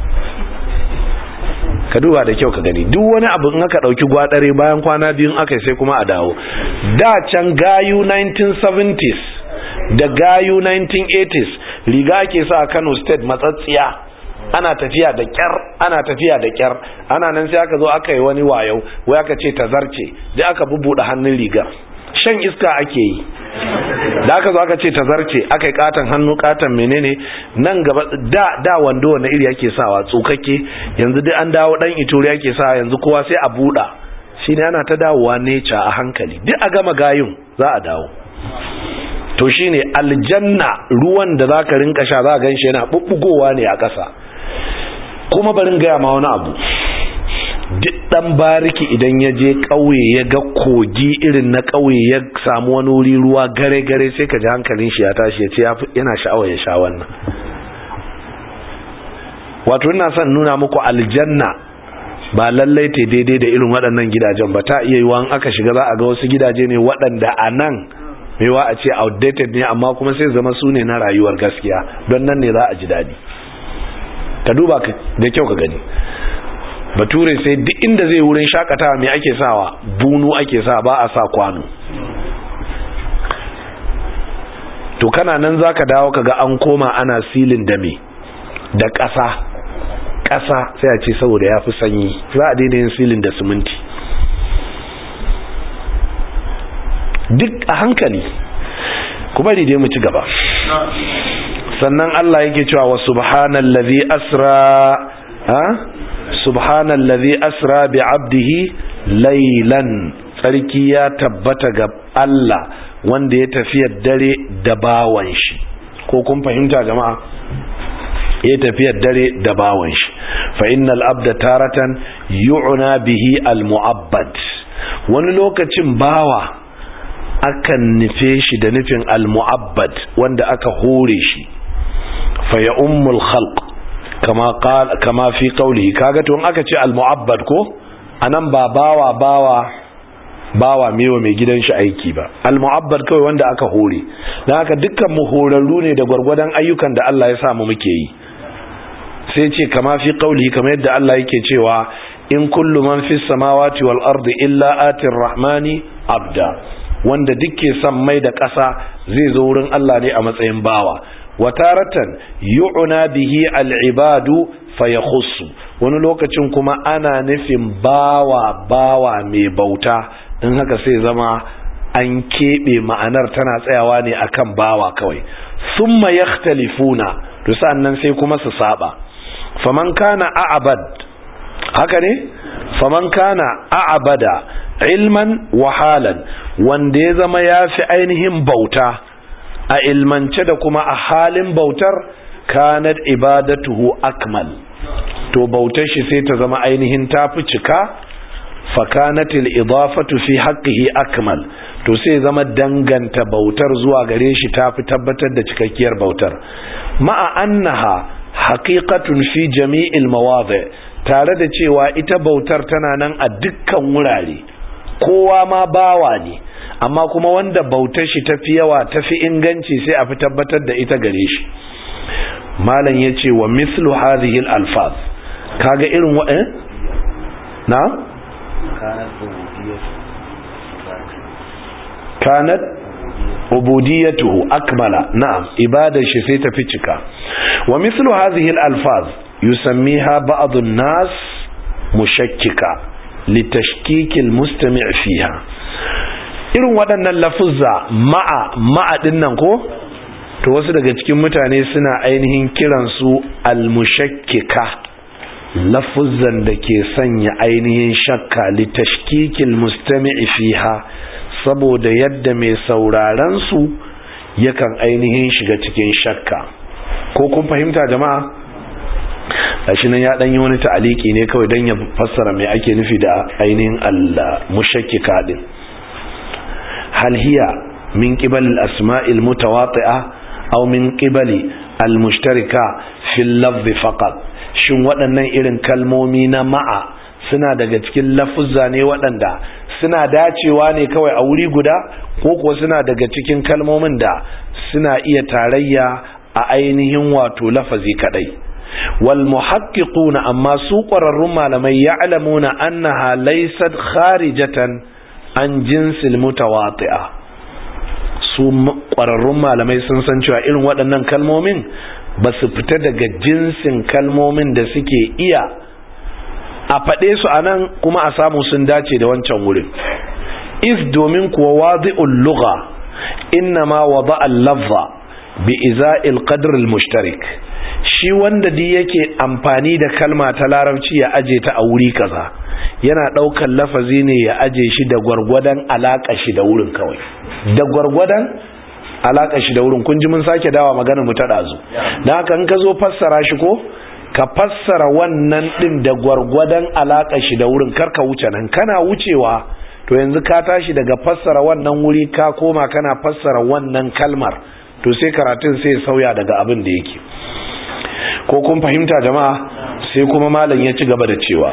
Speaker 1: Ka duba da kyau ka gani, duk wani abu in aka dauki gwadare bayan kwana biyun aka sai kuma a dawo. Da can gayu nineteen seventies da gayu nineteen eighties riga ake sa a Kano State matsatsiya, ana tafiya da kyar, ana tafiya da kyar, ana nan sai aka zo aka yi wani wayo, wai aka ce tazarce, da aka bubuɗe hannun rigar, shan iska ake yi. Da aka zo aka ce tazarce, aka yi katon hannu, katon menene, nan gaba da da wando wanda iri yake sawa tsukakke, yanzu duk an dawo dan ituri yake sawa, yanzu kowa sai a buɗa. Shine ana ta dawowa nature a hankali, duk a gama gayun za a dawo. To shine aljanna, ruwan da zaka rinka sha za ka ganshi yana bubbugowa ne a ƙasa. Kuma barin gaya ma wani abu, duk dan bariki idan ya je ƙauye ya ga kogi irin na ƙauye, ya samu wani wuri ruwa gare gare, sai ka ji hankalin shi ya tashi, ya ce yana sha'awa ya sha wannan. Wato ina son nuna muku aljanna ba lallai ta daidai da irin waɗannan gidajen ba. Ta iya yiwuwa aka shiga za a ga wasu gidaje ne waɗanda a nan maiwa a ce outdated ne, amma kuma sai zama su ne na rayuwar gaskiya, don nan ne za a ji daɗi. Ka duba da kyau ka gani, bature sai duk inda zai wurin shakatawa mai ake sawa, bunu ake sa, ba a sa kwano. To kana nan zaka dawo kaga an koma ana silin da me da ƙasa ƙasa, sai a ce saboda yafi sanyi za a daina yin silin da siminti. Duk a hankali, kuma dai mu ci gaba. Sannan Allah yake cewa wa subhanallazi asra ha subhanallazi asra bi abdihi laylan tsarki ya tabbata ga Allah wanda ya tafiyar dare da bawan shi. Ko kun fahimta jama'a? Ya tafiyar dare da bawan shi. Fa innal abda taratan yu'na bihi al-mu'abbad. Wani lokacin bawa akan nufe shi da nufin al-mu'abbad wanda aka hore shi. Fa ya ummul khalq kama qala kama fi qawlihi. Kaga to in aka ce al-mu'abbad ko anan ba bawa bawa bawa mewa mai gidan shi aiki ba, al-mu'abbad kawai wanda aka hore. Dan haka dukkan mu horarru ne da gwargwadon ayyukan da Allah ya sa mu muke yi. Sai ce kama fi qawlihi, kamar yadda Allah yake cewa in kullu man fis samawati wal ardi illa atir rahmani abda, wanda dukke san mai da ƙasa zai zo wurin Allah ne a matsayin bawa. Wa taratan yu'na bihi al-ibadu fayakhussu, wani lokacin kuma ana nufin bawa bawa mai bauta, in haka sai zama an keɓe ma'anar tana tsayawa ne akan bawa kawai. Thumma yakhtalifuna, to sannan sai kuma su saba. Faman kana a'bad, haka ne? Faman kana a'bada ilman wa halan, wanda ya zama yafi ainihin bauta a ilmance da kuma a halin bautar, kanat ibadatuhu akmal, to bautar shi sai ta zama ainihin tafi cika. Fakanatil idafatu fi haqqihi akmal, to sai zama danganta bautar zuwa gare shi tafi tabbatar da cikakkiyar bautar. Ma'a annaha haqiqatun fi jami'il mawadi', tare da cewa ita bautar tana nan a dukkan wurare, kowa ma bawa ne, amma kuma wanda bautar shi tafi yawa tafi inganci sai a fi tabbatar da ita gare shi. Malam yace wa mislu hadhihi al-alfaz, kaga irin wa eh na kanat ubudiyatuhu akmala, na'am, ibadar shi sai tafi cika. Wa mislu hadhihi al-alfaz yusammiha ba'd an-nas mushakkika litashkik al-mustami' fiha. Irin waɗannan lafuzza ma'a ma'a dinnan ko, to wasu daga cikin mutane suna ainihin kiransu al-mushakkika, lafuzzan da ke sanya ainihin shakka litashkikil mustami'i fiha, saboda yadda mai sauraron su yakan ainihin shiga cikin shakka. Ko kun fahimta jama'a? Gashi nan ya dan yi wani ta'aliki ne kawai dan ya fassara me ake nufi da ainihin al-mushakkika din. Hal hiya min qibal al-asma' al-mutawati'a aw min qibali al-mushtarika fil lafzi faqat? Shin waɗannan irin kalmomi na ma'a suna daga cikin lafuzza ne waɗanda suna dacewa ne kawai a wuri guda, ko kuwa suna daga cikin kalmomin da suna iya tarayya a ainihin wato lafazi kadai? Wal muhaqqiquna, amma su ƙwararrun malamai, ya'lamuna annaha laysat kharijatan an jinsil mutawati'a. Su ƙwararrun malamai sun san cewa irin waɗannan kalmomin ba su fita daga jinsin kalmomin da suke iya a faɗe su a nan kuma a samu sun dace da wancan wurin. Is domin kuwa wadi'ul lugha innama wada al-lafza bi iza'il qadr al-mushtarik, shi wanda di yake amfani da kalma ta larabci ya aje ta a wuri kaza, yana ɗaukar lafazi ne ya aje shi da gwargwadon alaƙa shi da wurin kawai, da gwargwadon alaƙa shi da wurin. Kun ji mun sake dawa magana mu ta ɗazu. Da haka in ka zo fassara shi ko, ka fassara wannan ɗin da gwargwadon alaƙa shi da wurin, kar ka wuce nan. Kana wucewa to yanzu ka tashi daga fassara wannan wuri ka koma kana fassara wannan kalmar, to sai karatun sai sauya daga abin da yake. Ko kun fahimta jama'a? Sai kuma malam ya ci gaba da cewa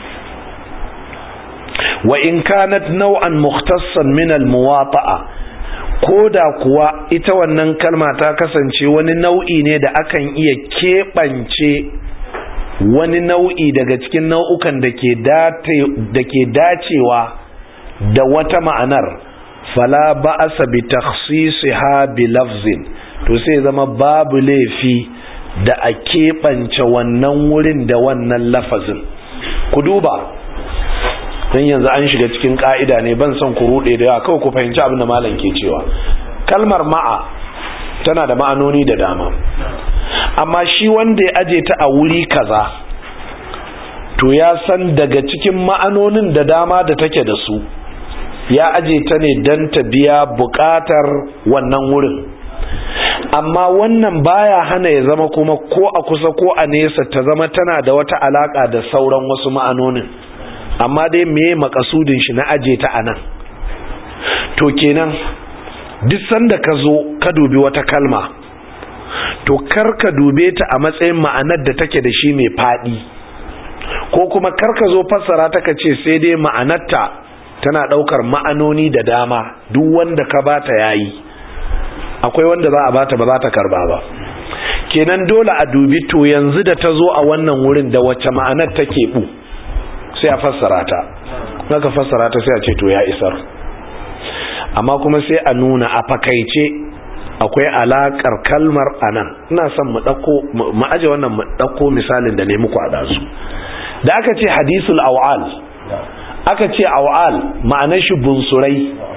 Speaker 1: wa in kanat naw'an mukhtassan min al-muwata'a, ko da kuwa ita wannan kalma ta kasance wani nau'i ne da akan iya keɓance wani nau'i daga cikin nau'ukan da ke dacewa da wata ma'anar, fala ba'asa bi takhsisiha bi lafzin, to sai zama babu laifi da a keɓance wannan wurin da wannan lafazin. Ku duba, don yanzu an shiga cikin ka'ida ne, ban son ku rude da yawa, kawai ku fahimci abin da malam ke cewa. Kalmar ma'a tana da ma'anoni da dama, amma shi wanda ya aje ta a wuri kaza to ya san daga cikin ma'anonin da dama da take da su ya aje ta ne don ta biya bukatar wannan wurin, amma wannan baya hana ya zama kuma ko a kusa ko a nesa ta zama tana da wata alaka da sauran wasu ma'anonin, amma dai meye makasudin shi na aje ta anan. To kenan duk sanda ka zo ka dubi wata kalma, to kar ka dube ta a matsayin ma'anar da take da shi mai fadi, ko kuma kar ka zo fassara ta ka ce sai dai ma'anarta tana daukar ma'anoni da dama, duk wanda ka bata yayi. Akwai wanda za a bata ba za ta karba ba. Kenan dole a dubi to yanzu da ta zo a wannan wurin da wacce ma'anar take bu, sai a fassara ta. Naka fassara ta sai a ce to ya isar. Amma kuma sai a nuna a fakaice akwai alakar kalmar anan. Ina son mu dauko mu aje wannan mu dauko misalin da ne muku a dazu. Da aka ce hadisul awal, aka ce awal ma'anar shi bunsurai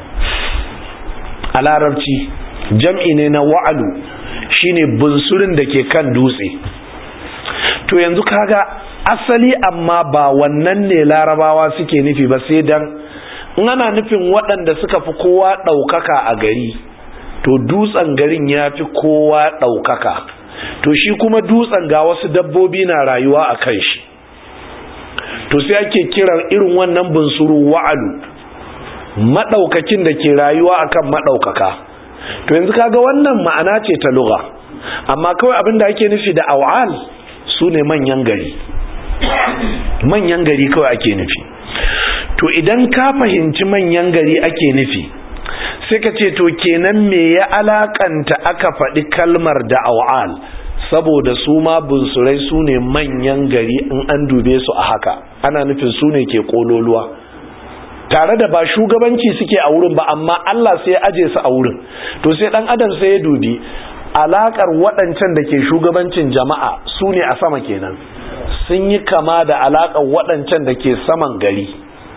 Speaker 1: a larabci, jam'i ne na wa'alu, shine bunsurin da ke kan dutse. To yanzu kaga asali amma ba wannan ne larabawa suke nufi ba, sai dan in ana nufin waɗanda suka fi kowa ɗaukaka a gari, to dutsen garin ya fi kowa ɗaukaka. To shi kuma dutsen ga wasu dabbobi na rayuwa a kan shi, to sai ake kiran irin wannan bunsuru wa'alu, maɗaukakin da ke rayuwa akan maɗaukaka. To yanzu kaga wannan ma'ana ce ta lugha, amma kawai abinda ake nufi da awal su ne manyan gari, manyan gari kawai ake nufi. To idan ka fahimci manyan gari ake nufi, sai ka ce to kenan me ya alakanta aka faɗi kalmar da awal, saboda su ma bunsurai su ne manyan gari in an dube su a haka, ana nufin su ne ke kololuwa, tare da ba shugabanci suke a wurin ba, amma Allah sai ya aje su a wurin. To sai dan adam sai ya dubi alakar waɗancan da ke shugabancin jama'a su ne a sama kenan, sun yi kama da alakar waɗancan da ke saman gari.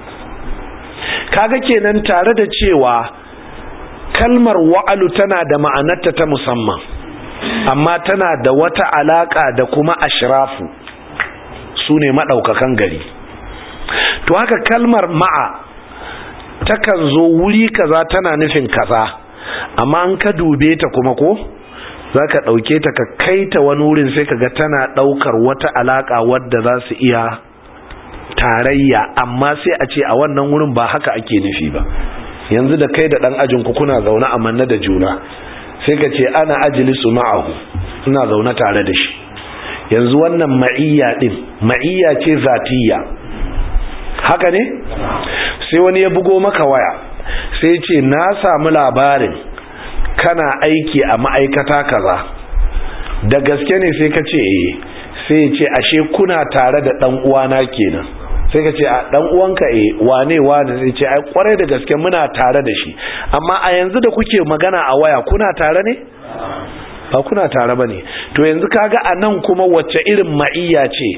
Speaker 1: Kaga kenan tare da cewa kalmar wa'alu tana da ma'anarta ta musamman, amma tana da wata alaka da kuma ashrafu, su ne maɗaukakan gari. To haka kalmar ma'a takan zo wuri kaza tana nufin kaza, amma an ka dube ta kuma ko za ka ɗauke ta ka kai ta wani wurin sai ka ga tana ɗaukar wata alaƙa wadda za su iya tarayya, amma sai a ce a wannan wurin ba haka ake nufi ba. Yanzu da kai da ɗan ajinku kuna zaune a manna da juna, sai ka ce ana ajlisu ma'ahu, ina zaune tare da shi. Yanzu wannan ma'iyya din ma'iyya ce zatiyya, haka ne? Sai wani ya bugo maka waya sai ce na samu labarin kana aiki a ma'aikata kaza, da gaske ne? Sai ka ce eh. Sai ce ashe kuna tare da dan uwana kenan. Sai ka ce a dan uwanka eh, wane wane? Sai ce ai kwarai da gaske muna tare da shi, amma a yanzu da kuke magana a waya kuna tare ne? Ba kuna tare bane. To yanzu kaga anan kuma wacce irin ma'iyya ce?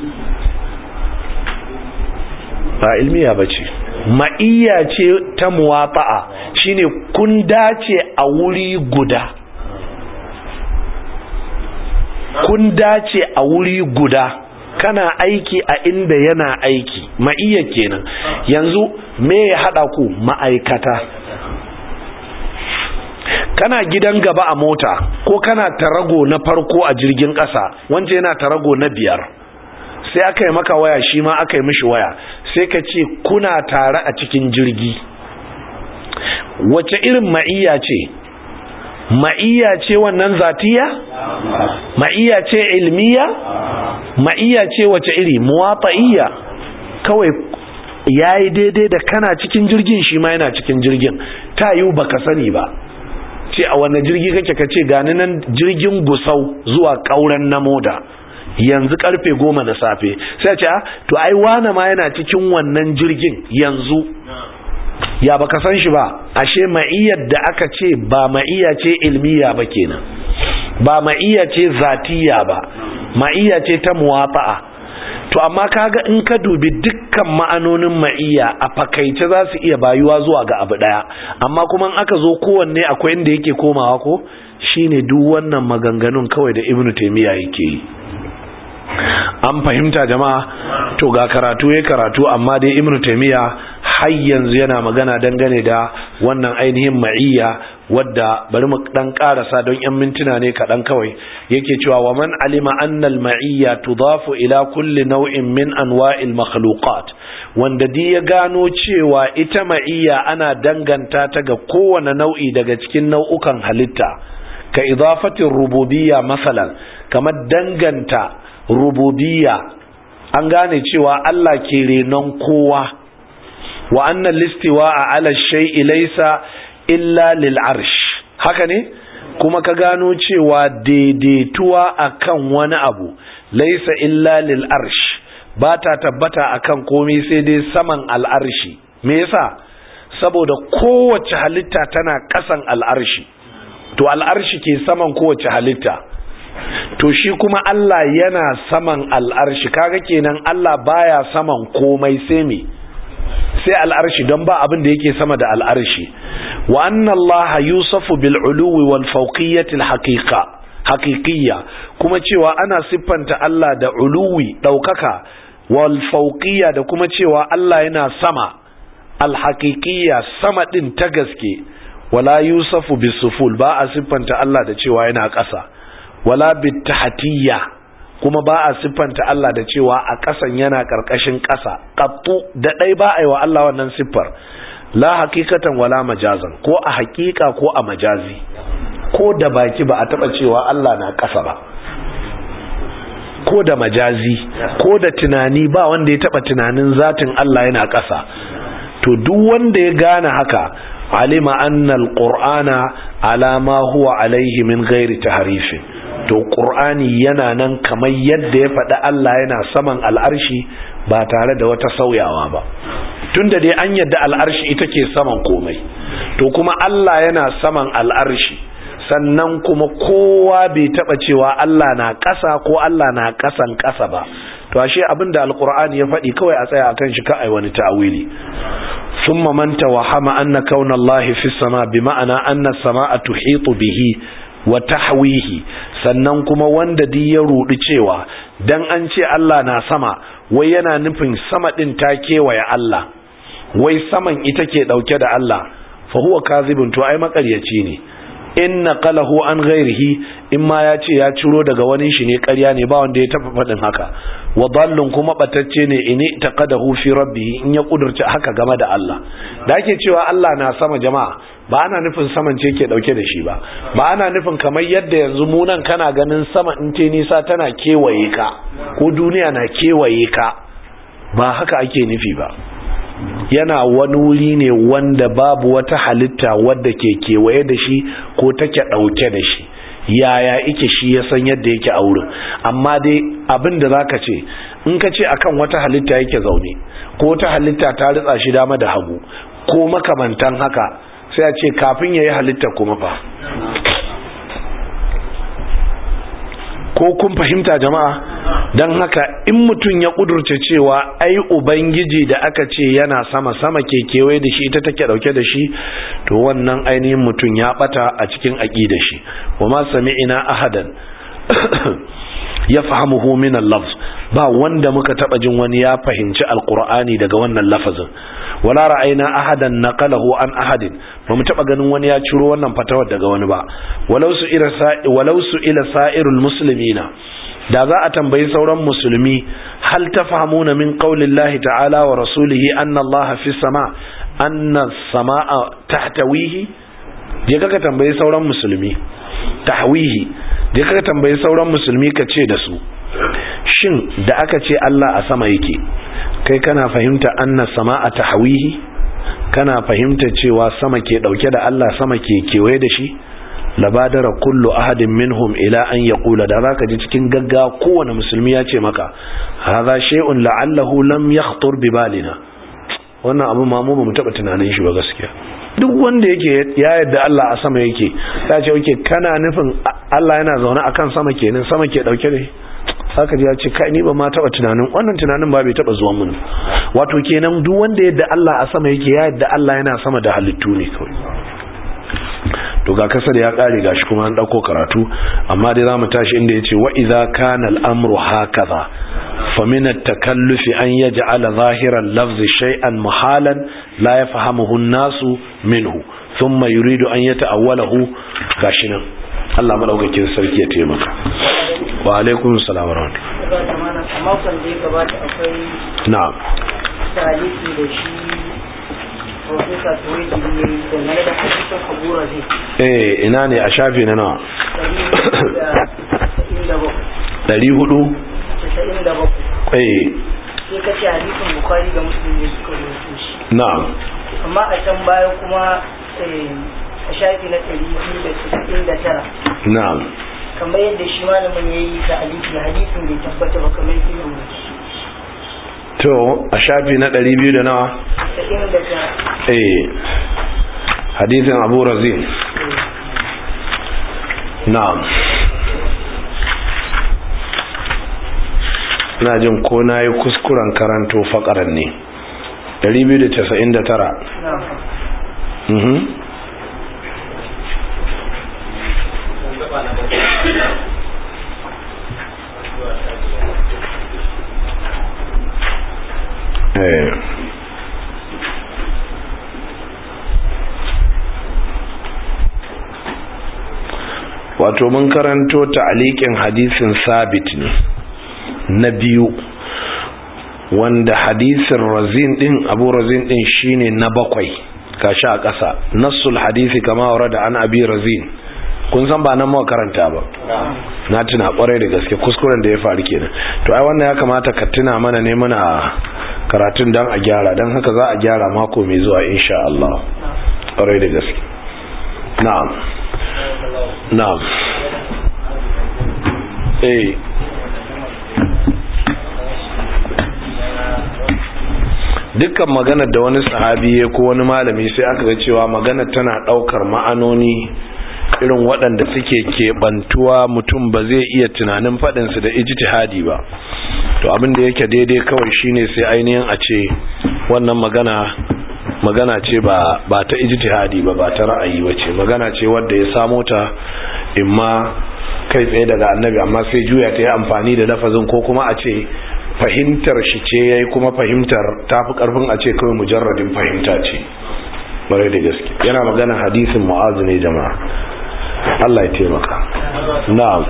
Speaker 1: Ba ilmiya bace, ma'iyya ce ta muwafa'a, shine kun dace a wuri guda, kun dace a wuri guda, kana aiki a inda yana aiki, ma'iyya kenan. Yanzu me ya hada ku? Ma'aikata. Kana gidan gaba a mota, ko kana tarago na farko a jirgin ƙasa, wanda yana tarago na biyar, sai aka yi maka waya, shi ma aka yi mishi waya, sai ka ce kuna tare a cikin jirgi. Wace irin ma'iyya ce? Ma'iyya ce wannan zatiya? Ma'iyya ce ilmiya? Ma'iyya ce wace iri? Muwafa'iyya. Kawai yayi daidai da kana cikin jirgin, shi ma yana cikin jirgin, ta yiwu baka sani ba. Ce a wannan jirgi kake? Ka ce gani nan jirgin Gusau zuwa Kauran na Moda, yanzu karfe goma na safe. Sai ce to ai wane ma yana cikin wannan jirgin yanzu, ya baka san shi ba? Ashe ma'iyyar da aka ce ba ma'iyya ce ilmiya ba kenan, ba ma'iyya ce zatiya ba, ma'iyya ce ta muwafa'a. To amma kaga in ka dubi dukkan ma'anonin ma'iyya a fakaice za su iya bayuwa zuwa ga abu daya, amma kuma in aka zo kowanne akwai inda yake komawa ko shine duk wannan maganganun kawai da Ibn Taymiyyah yake yi. An fahimta jama'a? To ga karatu ya karatu, amma dai Ibn Taymiyyah har yanzu yana magana dangane da wannan ainihin ma'iyya wadda bari mu dan karasa don yan mintuna ne kaɗan kawai yake cewa wa man alima anna al-ma'iyya tudafu ila kulli naw'in min anwa'il makhluqat wanda di ya gano cewa ita ma'iyya ana danganta ta ga kowane nau'i daga cikin nau'ukan halitta ka idafatin rububiyya masalan kamar danganta rububiyya an gane cewa Allah ke renon kowa wa annal listiwa'a ala shay'i laysa illa lil arsh haka ne kuma ka gano cewa daidaituwa akan wani abu laysa illa lil arsh ba ta tabbata akan komai sai dai saman al'arshi me yasa saboda kowace halitta tana kasan al'arshi to al'arshi ke saman kowace halitta to shi kuma Allah yana saman al'arshi kaga kenan Allah baya saman komai sai me sai al'arshi don ba abin da yake sama da al'arshi wa anna Allah yusafu bil uluwi wal fawqiyyati al haqiqa haqiqiyya kuma cewa ana siffanta Allah da uluwi daukaka wal fawqiyya da kuma cewa Allah yana sama al haqiqiyya sama din ta gaske wala yusafu bis suful ba a siffanta Allah da cewa yana ƙasa wala bit tahtiyya kuma ba a siffanta Allah da cewa a ƙasan yana ƙarƙashin ƙasa qattu da dai ba a yi wa Allah wannan siffar la haqiqatan wala majazan ko a haqiqa ko a majazi ko da baki ba a taba cewa Allah na ƙasa ba ko da majazi ko da tunani ba wanda ya taba tunanin zatin Allah yana ƙasa to duk wanda ya gane haka alima anna alqur'ana ala ma huwa alaihi min ghairi tahrifin to qur'ani yana nan kamar yadda ya faɗi Allah yana saman al'arshi ba tare da wata sauyawa ba tunda dai an yadda al'arshi ita ke saman komai to kuma Allah yana saman al'arshi sannan kuma kowa bai taba cewa Allah na ƙasa ko Allah na ƙasan ƙasa ba to ashe abinda alqur'ani ya faɗi kawai a tsaya akan shi ka ai wani ta'awili thumma man tawahama anna kauna Allah fi sama bi ma'ana anna as-samaa tuhitu bihi wa tahwihi sannan kuma wanda di ya rudi cewa dan an ce Allah na sama wai yana nufin sama din ta kewaye Allah wai saman ita ke dauke da Allah fa huwa kazibun to ai makaryaci ne in naqalahu an ghairihi in ma ya ce ya ciro daga wani shi ne ƙarya ne ba wanda ya taba faɗin haka wa dallun kuma batacce ne in taqadahu fi rabbihi in ya kudurta haka game da Allah da ake cewa Allah na sama jama'a ba ana nufin saman ce ke dauke da shi ba ba ana nufin kamar yadda yanzu mu nan kana ganin sama in te nisa tana kewaye ka ko duniya na kewaye ka ba haka ake nufi ba yana wani wuri ne wanda babu wata halitta wadda ke kewaye da shi ko take dauke da shi yaya yake shi ya san yadda yake a wurin amma dai abin da zaka ce in ka ce akan wata halitta yake zaune ko wata halitta ta ritsa shi dama da hagu ko makamantan haka sai a ce kafin yayi halitta kuma fa ko kun fahimta jama'a dan haka in mutum ya kudurce cewa ai ubangiji da aka ce yana sama sama ke kewaye da shi ita take dauke da shi to wannan ainihin mutum ya bata a cikin aqidar shi wama sami'ina ahadan yafhamuhu min al-lafz ba wanda muka taba jin wani ya fahimci alqur'ani daga wannan lafazin wala ra'ayna ahadan naqalahu an ahadin ba mu taba ganin wani ya ciro wannan fatawar daga wani ba walau su ila sa'i walau su ila sa'irul muslimina da za a tambayi sauran musulmi hal tafhamuna min qaulillahi ta'ala wa rasulihi anna allaha fi sama anna as-samaa tahtawihi je kaga tambayi sauran musulmi tahwihi je kaga tambayi sauran musulmi ka ce da su shin da aka ce Allah a sama yake kai kana fahimta anna samaa tahwihi kana fahimta cewa sama ke dauke da Allah sama ke kewaye da shi labadara kullu ahadin minhum ila an yaqula da zaka ji cikin gaggawa kowane musulmi ya ce maka hadha shay'un la'allahu lam yakhtur bi balina wannan abu ma mu mu taba tunanin shi ba gaskiya duk wanda yake ya yadda Allah a sama yake ya ce yake kana nufin Allah yana zaune akan sama kenan sama ke dauke da haka ji ya ce kai ni ba ma taba tunanin wannan tunanin ba bai taba zuwa mun wato kenan duk wanda yadda Allah a sama yake ya yadda Allah yana sama da halittu ne kawai to ga kasar ya kare gashi kuma an dauko karatu amma dai zamu tashi inda yace wa idza kana al-amru hakaza fa min at-takalluf an yaj'ala zahiran lafzi shay'an muhalan la yafhamuhu an-nasu minhu thumma yuridu an yata'awwalahu gashinan Allah madaukakin sarki ya taimaka. Wa alaikum assalam wa rahmatullahi.
Speaker 2: Amma kan da ya gabata akwai
Speaker 1: na'am
Speaker 2: tarihi da shi Professor Tuwai ne dangane da hadisin Abu Razi.
Speaker 1: Eh ina ne a shafi na nawa? Dari hudu?
Speaker 2: Casa'in da bakwai.
Speaker 1: Eh.
Speaker 2: Sai ka ce hadisin Bukhari da Muslim ne suka rubuto shi.
Speaker 1: Na'am.
Speaker 2: Amma a can baya kuma a shafi na ɗari biyu da casa'in da tara.
Speaker 1: Na'am.
Speaker 2: Kamar yadda shi malamin ya yi ta aliki hadisin bai tabbata ba kamar yadda ya rubuta.
Speaker 1: To a shafi na ɗari biyu da nawa?
Speaker 2: Casa'in da tara.
Speaker 1: Eh. Hadisin Abu Razin. Na'am. Ina jin ko na yi kuskuren karanto fakaran ne. ɗari biyu da casa'in da tara. Mhm. Eh. Wato mun karanto ta'liqin hadisin sabit ne na biyu wanda hadisin Razin din Abu Razin din shine na bakwai kashi a ƙasa nassul hadisi kama warada an Abi Razin kun san ba nan mu karanta ba na tuna kwarai da gaske kuskuren da ya faru kenan to ai wannan ya kamata ka tuna mana ne muna karatun dan a gyara dan haka za a gyara mako mai zuwa insha Allah kwarai da gaske na'am na'am eh dukkan magana da wani sahabi ko wani malami sai aka ga cewa magana tana daukar ma'anoni irin waɗanda suke keɓantuwa mutum ba zai iya tunanin faɗinsu da ijtihadi ba to abin da yake daidai kawai shine sai ainihin a ce wannan magana magana ce ba ba ta ijtihadi ba ba ta ra'ayi ba ce magana ce wadda ya samo ta imma kai tsaye daga annabi amma sai juya ta yi amfani da lafazin ko kuma a ce fahimtar shi ce yayi kuma fahimtar tafi karfin a ce kawai mujarradin fahimta ce bare da gaske yana magana hadisin Mu'adh ne jama'a Allah ya taimaka na'am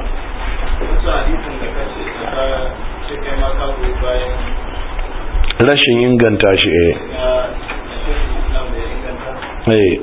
Speaker 1: rashin inganta shi eh eh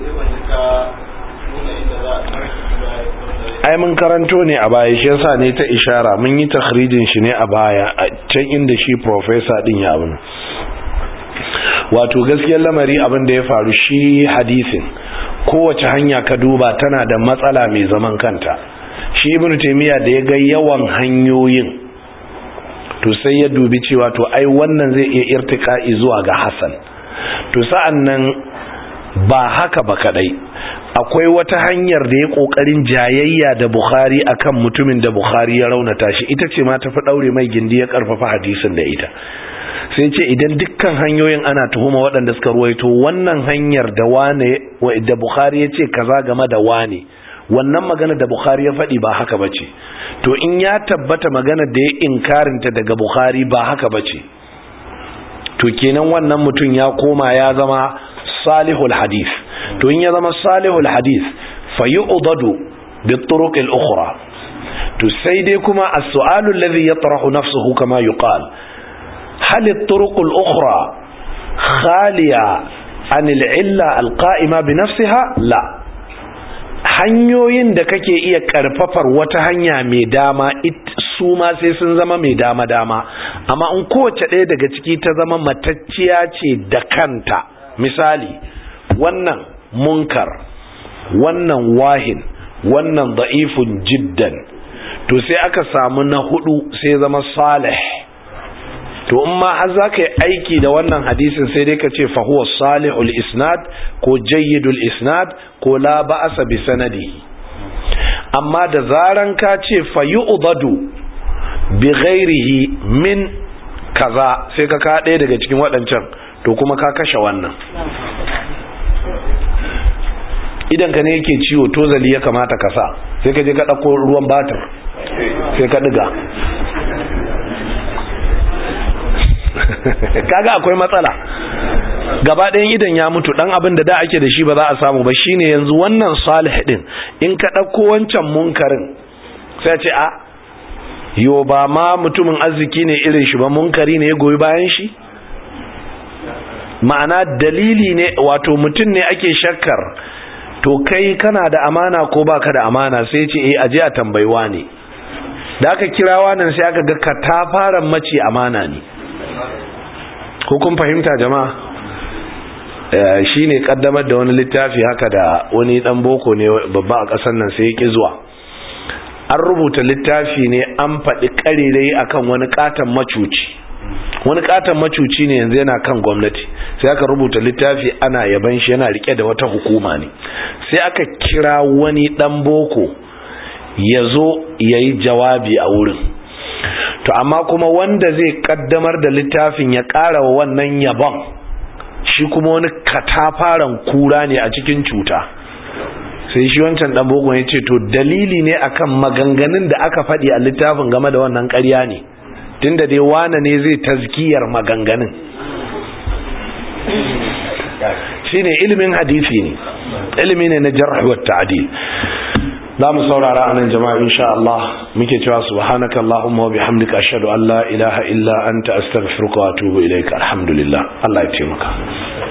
Speaker 1: ai mun karanto ne a baya shi yasa ne ta ishara mun yi takhrijin shi ne a baya a can inda shi professor din ya abin wato gaskiyar lamari abin da ya faru shi hadisin kowace hanya ka duba tana da matsala mai zaman kanta shi ibn taymiya da ya ga yawan hanyoyin to sai ya dubi cewa to ai wannan zai iya irtiqa'i zuwa ga hasan to sa'an nan ba haka ba kadai akwai wata hanyar da ya kokarin jayayya da Bukhari akan mutumin da Bukhari ya raunata shi ita ce ma tafi daure mai gindi ya karfafa hadisin da ita sai ce idan dukkan hanyoyin ana tuhuma waɗanda suka ruwaito wannan hanyar da wane da Bukhari ya ce kaza game da wane wannan magana da Bukhari ya faɗi ba haka bace to in ya tabbata magana da ya inkarinta daga Bukhari ba haka bace to kenan wannan mutum ya koma ya zama salihul hadith to in ya zama salihul hadith fayu'dadu bituruq al-ukhra to sai dai kuma as-su'alu alladhi yatrahu nafsuhu kama yuqal hal at-turuq al-ukhra khaliya an al-illa al-qa'ima bi nafsiha la hanyoyin da kake iya karfafar wata hanya mai dama su ma sai sun zama mai dama dama amma in kowace ɗaya daga ciki ta zama matacciya ce da kanta misali wannan munkar wannan wahin wannan da'ifun jiddan to sai aka samu na hudu sai zama salih to in ma har zaka yi aiki da wannan hadisin sai dai ka ce fa huwa salihul isnad ko jayyidul isnad ko la ba'asa bi sanadi amma da zaran ka ce fa yu'dadu bi ghairihi min kaza sai ka ka ɗaya daga cikin waɗancan to kuma ka kashe wannan idan ka ne yake ciwo tozali ya kamata ka sa sai ka je ka ɗauko ruwan batir sai ka ɗiga kaga akwai matsala gaba ɗayan idan ya mutu dan abin da da ake da shi ba za a samu ba shine yanzu wannan salih din in ka ɗauko wancan munkarin sai ce a yo ba ma mutumin arziki ne irin shi ba munkari ne ya goyi bayan shi ma'ana dalili ne wato mutum ne ake shakkar to kai kana da amana ko baka da amana sai ce eh aje a tambayiwa ne da aka kirawa nan sai aka ga katafaren mace amana ne ko kun fahimta jama'a shine kaddamar da wani littafi haka da wani dan boko ne babba a kasar nan sai yake zuwa an rubuta littafi ne an faɗi ƙarirai akan wani katon macuci wani katon macuci ne yanzu yana kan gwamnati sai aka rubuta littafi ana yaban shi yana rike da wata hukuma ne sai aka kira wani dan boko ya zo ya yi jawabi a wurin to amma kuma wanda zai kaddamar da littafin ya ƙara wa wannan yabon shi kuma wani katafaren kura ne a cikin cuta sai shi wancan dan boko ya ce to dalili ne akan maganganun da aka faɗi a littafin game da wannan ƙarya ne tunda dai wane ne zai tazkiyar maganganun shine ilimin hadisi ne ilimi ne na jarh wa ta'dil za mu saurara anan jama'a insha Allah muke cewa subhanaka allahumma wa bihamdika ashhadu an la ilaha illa anta astaghfiruka wa atubu ilaika alhamdulillah Allah ya taimaka